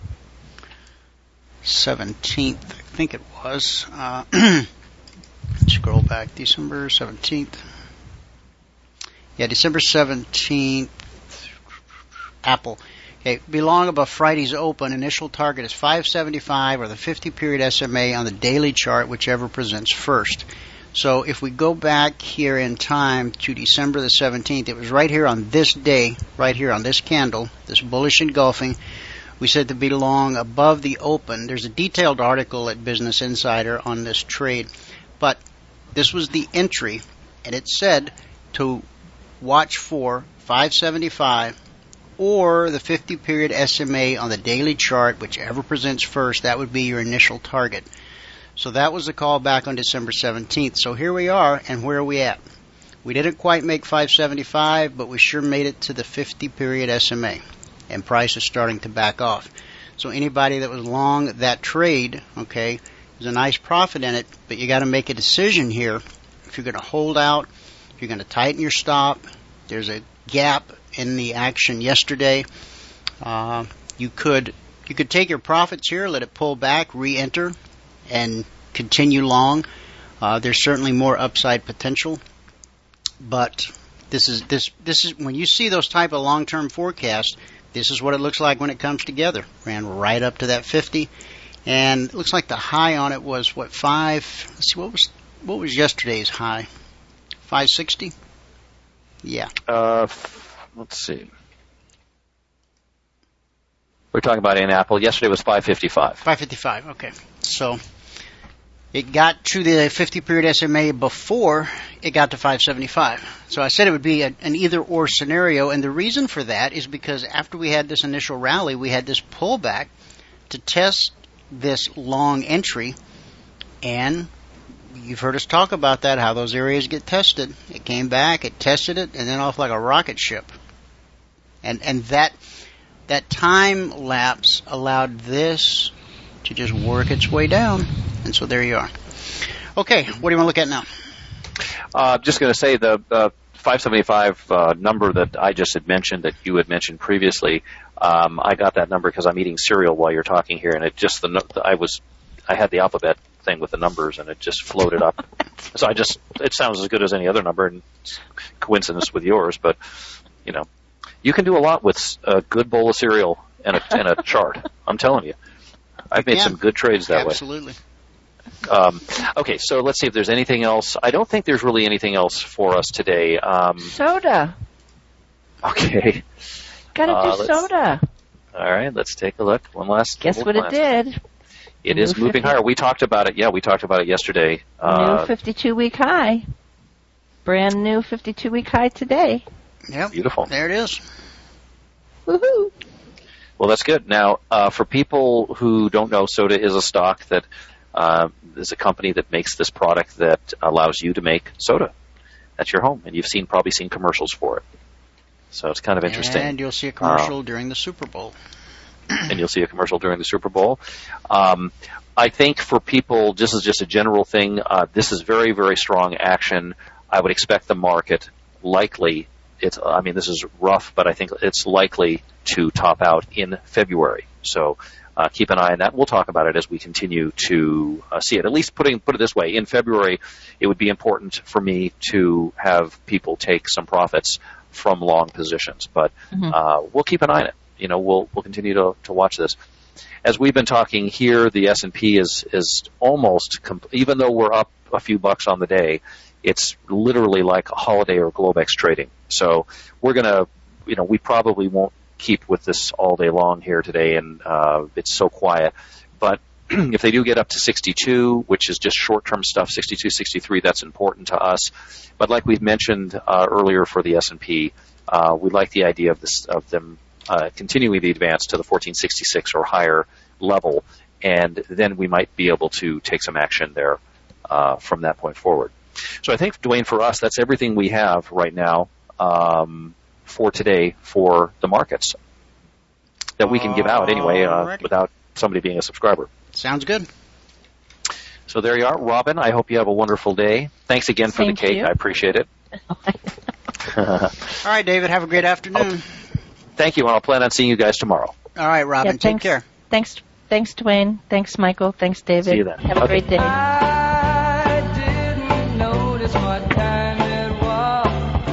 seventeenth, I think it was. Uh, scroll back, December seventeenth. Yeah, December seventeenth, Apple. Okay, belong above Friday's open. Initial target is five seventy-five or the fifty-period S M A on the daily chart, whichever presents first. So if we go back here in time to December the seventeenth, it was right here on this day, right here on this candle, this bullish engulfing. We said to belong above the open. There's a detailed article at Business Insider on this trade. But this was the entry, and it said to watch for five seventy-five or the fifty-period S M A on the daily chart, whichever presents first. That would be your initial target. So that was the call back on December seventeenth. So here we are, and where are we at? We didn't quite make five seventy-five, but we sure made it to the fifty-period S M A, and price is starting to back off. So anybody that was long that trade, okay, there's a nice profit in it, but you got to make a decision here. If you're going to hold out, you're going to tighten your stop. There's a gap in the action yesterday. Uh, you could you could take your profits here, let it pull back, re-enter, and continue long. Uh, there's certainly more upside potential, but this is this this is when you see those type of long-term forecasts. This is what it looks like when it comes together. Ran right up to that fifty, and it looks like the high on it was what five. Let's see what was what was yesterday's high. five sixty? Yeah. Uh, let's see. We're talking about in Apple. Yesterday was five fifty-five. five fifty-five, okay. So It got to the fifty period S M A before it got to five seventy-five. So I said it would be a, an either-or scenario, and the reason for that is because after we had this initial rally, we had this pullback to test this long entry, and you've heard us talk about that, how those areas get tested. It came back, it tested it, and then off like a rocket ship. And and that that time lapse allowed this to just work its way down. And so there you are. Okay, what do you want to look at now? Uh, just going to say the uh, five seventy-five uh, number that I just had mentioned, that you had mentioned previously. Um, I got that number because I'm eating cereal while you're talking here, and it just the I was I had the alphabet thing with the numbers, and it just floated up. So I just it sounds as good as any other number, and it's coincidence with yours, but you know, you can do a lot with a good bowl of cereal and a, and a chart. I'm telling you, I've made yeah, some good trades that absolutely. way. Um, okay, so let's see if there's anything else. I don't think there's really anything else for us today. Um, soda. Okay. Gotta uh, do soda. All right, let's take a look. One last. Guess what glance. it did? It New is moving fifty higher. We talked about it. Yeah, we talked about it yesterday. Uh, new fifty-two week high. Brand new fifty-two week high today. Yep. Beautiful. There it is. Woohoo. Well, that's good. Now, uh, for people who don't know, Soda is a stock that uh, is a company that makes this product that allows you to make soda at your home, and you've seen probably seen commercials for it. So it's kind of interesting. And you'll see a commercial uh, during the Super Bowl. and you'll see a commercial during the Super Bowl. Um, I think for people, this is just a general thing. Uh, this is very, very strong action. I would expect the market likely. It's. I mean, this is rough, but I think it's likely to top out in February. So uh, keep an eye on that. We'll talk about it as we continue to uh, see it. At least putting put it this way, in February, it would be important for me to have people take some profits from long positions. But mm-hmm. uh, we'll keep an eye on it. You know, we'll we'll continue to to watch this. As we've been talking here, the S and P is is almost comp- even though we're up a few bucks on the day, it's literally like a holiday or Globex trading. So we're gonna, you know, we probably won't keep with this all day long here today, and uh, it's so quiet. But if they do get up to sixty-two, which is just short-term stuff, sixty-two, sixty-three, that's important to us. But like we've mentioned uh, earlier for the S and P, uh, we like the idea of this of them. Uh, continuing the advance to the fourteen sixty-six or higher level, and then we might be able to take some action there uh, from that point forward. So I think, Dwayne, for us, that's everything we have right now um, for today for the markets that we can give out anyway uh, without somebody being a subscriber. Sounds good. So there you are. Robin, I hope you have a wonderful day. Thanks again for Same the cake. I appreciate it. All right, David, have a great afternoon. Okay. Thank you, and I'll plan on seeing you guys tomorrow. All right, Robin, yeah, take thanks, care. Thanks, thanks, Dwayne. Thanks, Michael. Thanks, David. See you then. Have a Okay. great day. I didn't notice what time it was.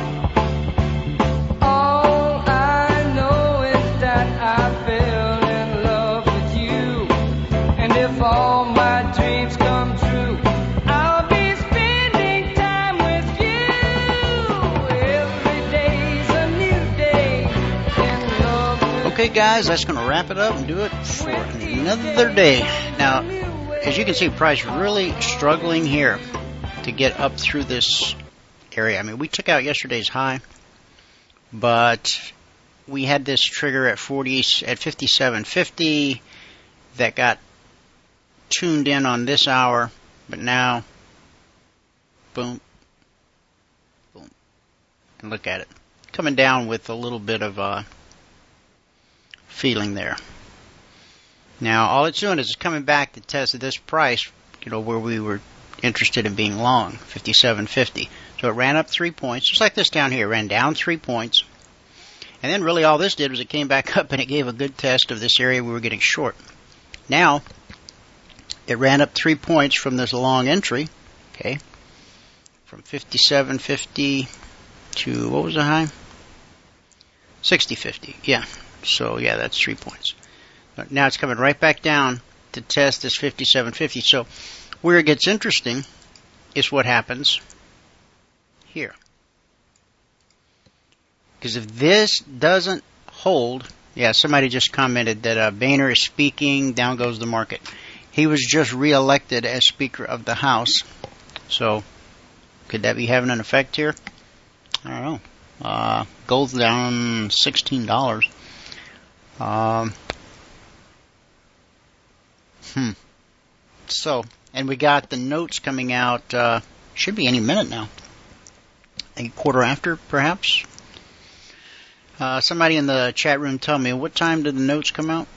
All I know is that I fell in love with you. And if all my dreams come true, I'll be spending time with you. Every day's a new day in love with you. Okay, guys, that's going to wrap it up and do it for another day. Now, as you can see, price really struggling here to get up through this area. I mean, we took out yesterday's high, but we had this trigger at forty at fifty-seven fifty that got tuned in on this hour, but now, boom, boom, and look at it, coming down with a little bit of uh, feeling there. Now, all it's doing is it's coming back to test this price, you know, where we were interested in being long, fifty-seven fifty. So it ran up three points, just like this down here. It ran down three points. And then really all this did was it came back up and it gave a good test of this area we were getting short. Now, it ran up three points from this long entry, okay, from fifty-seven fifty to, what was the high? sixty fifty, yeah. So, yeah, that's three points. Now it's coming right back down to test this fifty-seven fifty. So where it gets interesting is what happens here. Because if this doesn't hold, yeah, somebody just commented that uh, Boehner is speaking, down goes the market. he was just reelected as Speaker of the House. So, could that be having an effect here? I don't know. Uh, gold's down sixteen dollars. Um, hmm. So, and we got the notes coming out, uh, should be any minute now. A quarter after, perhaps. Uh, somebody in the chat room tell me, what time did the notes come out?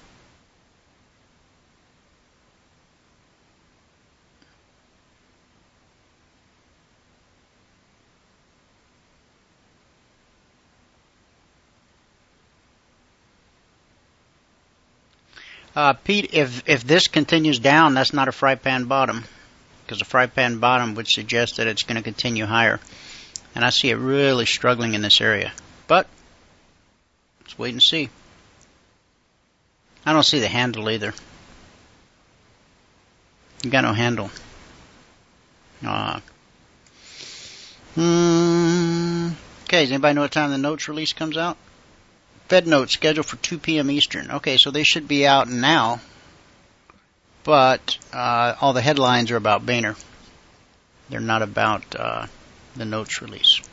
Uh, Pete, if if this continues down, that's not a fry pan bottom, because a fry pan bottom would suggest that it's going to continue higher. And I see it really struggling in this area. But let's wait and see. I don't see the handle either. You got no handle. Uh, hmm. Okay, does anybody know what time the notes release comes out? Fed notes scheduled for two p.m. Eastern. Okay, so they should be out now. But uh, all the headlines are about Boehner. They're not about uh, the notes release.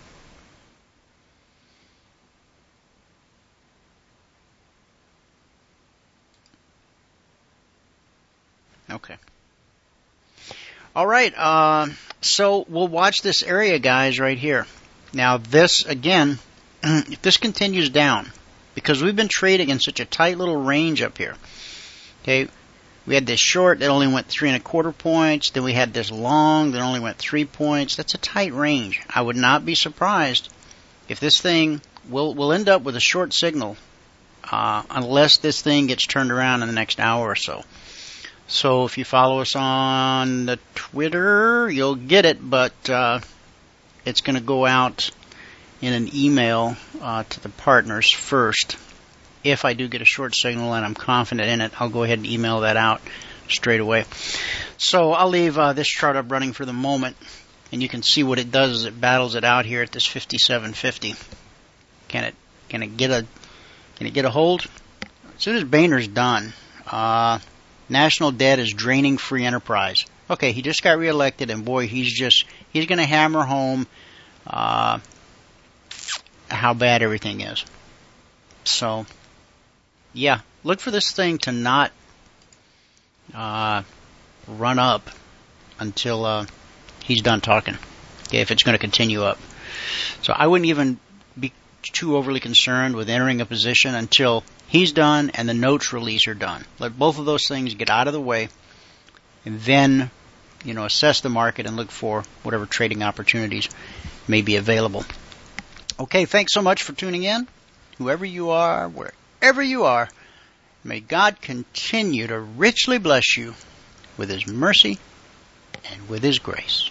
Okay. All right. Uh, so we'll watch this area, guys, right here. Now, this, again, if this continues down, because we've been trading in such a tight little range up here. Okay, we had this short that only went three and a quarter points. Then we had this long that only went three points. That's a tight range. I would not be surprised if this thing will will end up with a short signal, uh, unless this thing gets turned around in the next hour or so. So if you follow us on the Twitter, you'll get it, but uh, it's going to go out in an email uh, to the partners first. If I do get a short signal and I'm confident in it, I'll go ahead and email that out straight away. So I'll leave uh, this chart up running for the moment, and you can see what it does as it battles it out here at this fifty-seven fifty. Can it can it get a can it get a hold? As soon as Boehner's done, uh, national debt is draining free enterprise. Okay, he just got reelected, and boy, he's just he's going to hammer home Uh, how bad everything is. So, yeah, look for this thing to not uh, run up until uh, he's done talking. Okay, if it's going to continue up. So I wouldn't even be too overly concerned with entering a position until he's done and the notes release are done. Let both of those things get out of the way, and then, you know, assess the market and look for whatever trading opportunities may be available. Okay, thanks so much for tuning in. Whoever you are, wherever you are, may God continue to richly bless you with His mercy and with His grace.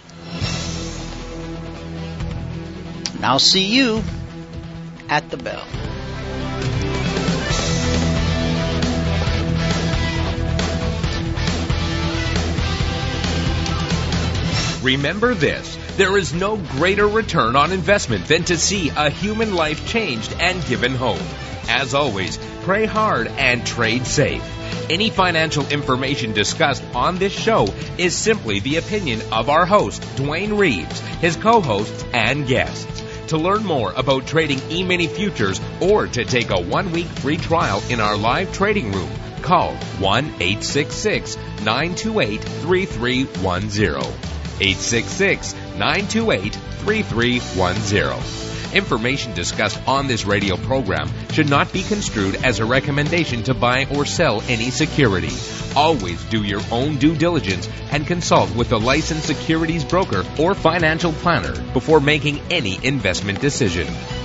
And I'll see you at the bell. Remember this. There is no greater return on investment than to see a human life changed and given hope. As always, pray hard and trade safe. Any financial information discussed on this show is simply the opinion of our host, Dwayne Reeves, his co-hosts, and guests. To learn more about trading E-mini futures or to take a one-week free trial in our live trading room, call one eight six six, nine two eight, three three one zero. eight six six, nine two eight, three three one zero. Information discussed on this radio program should not be construed as a recommendation to buy or sell any security. Always do your own due diligence and consult with a licensed securities broker or financial planner before making any investment decision.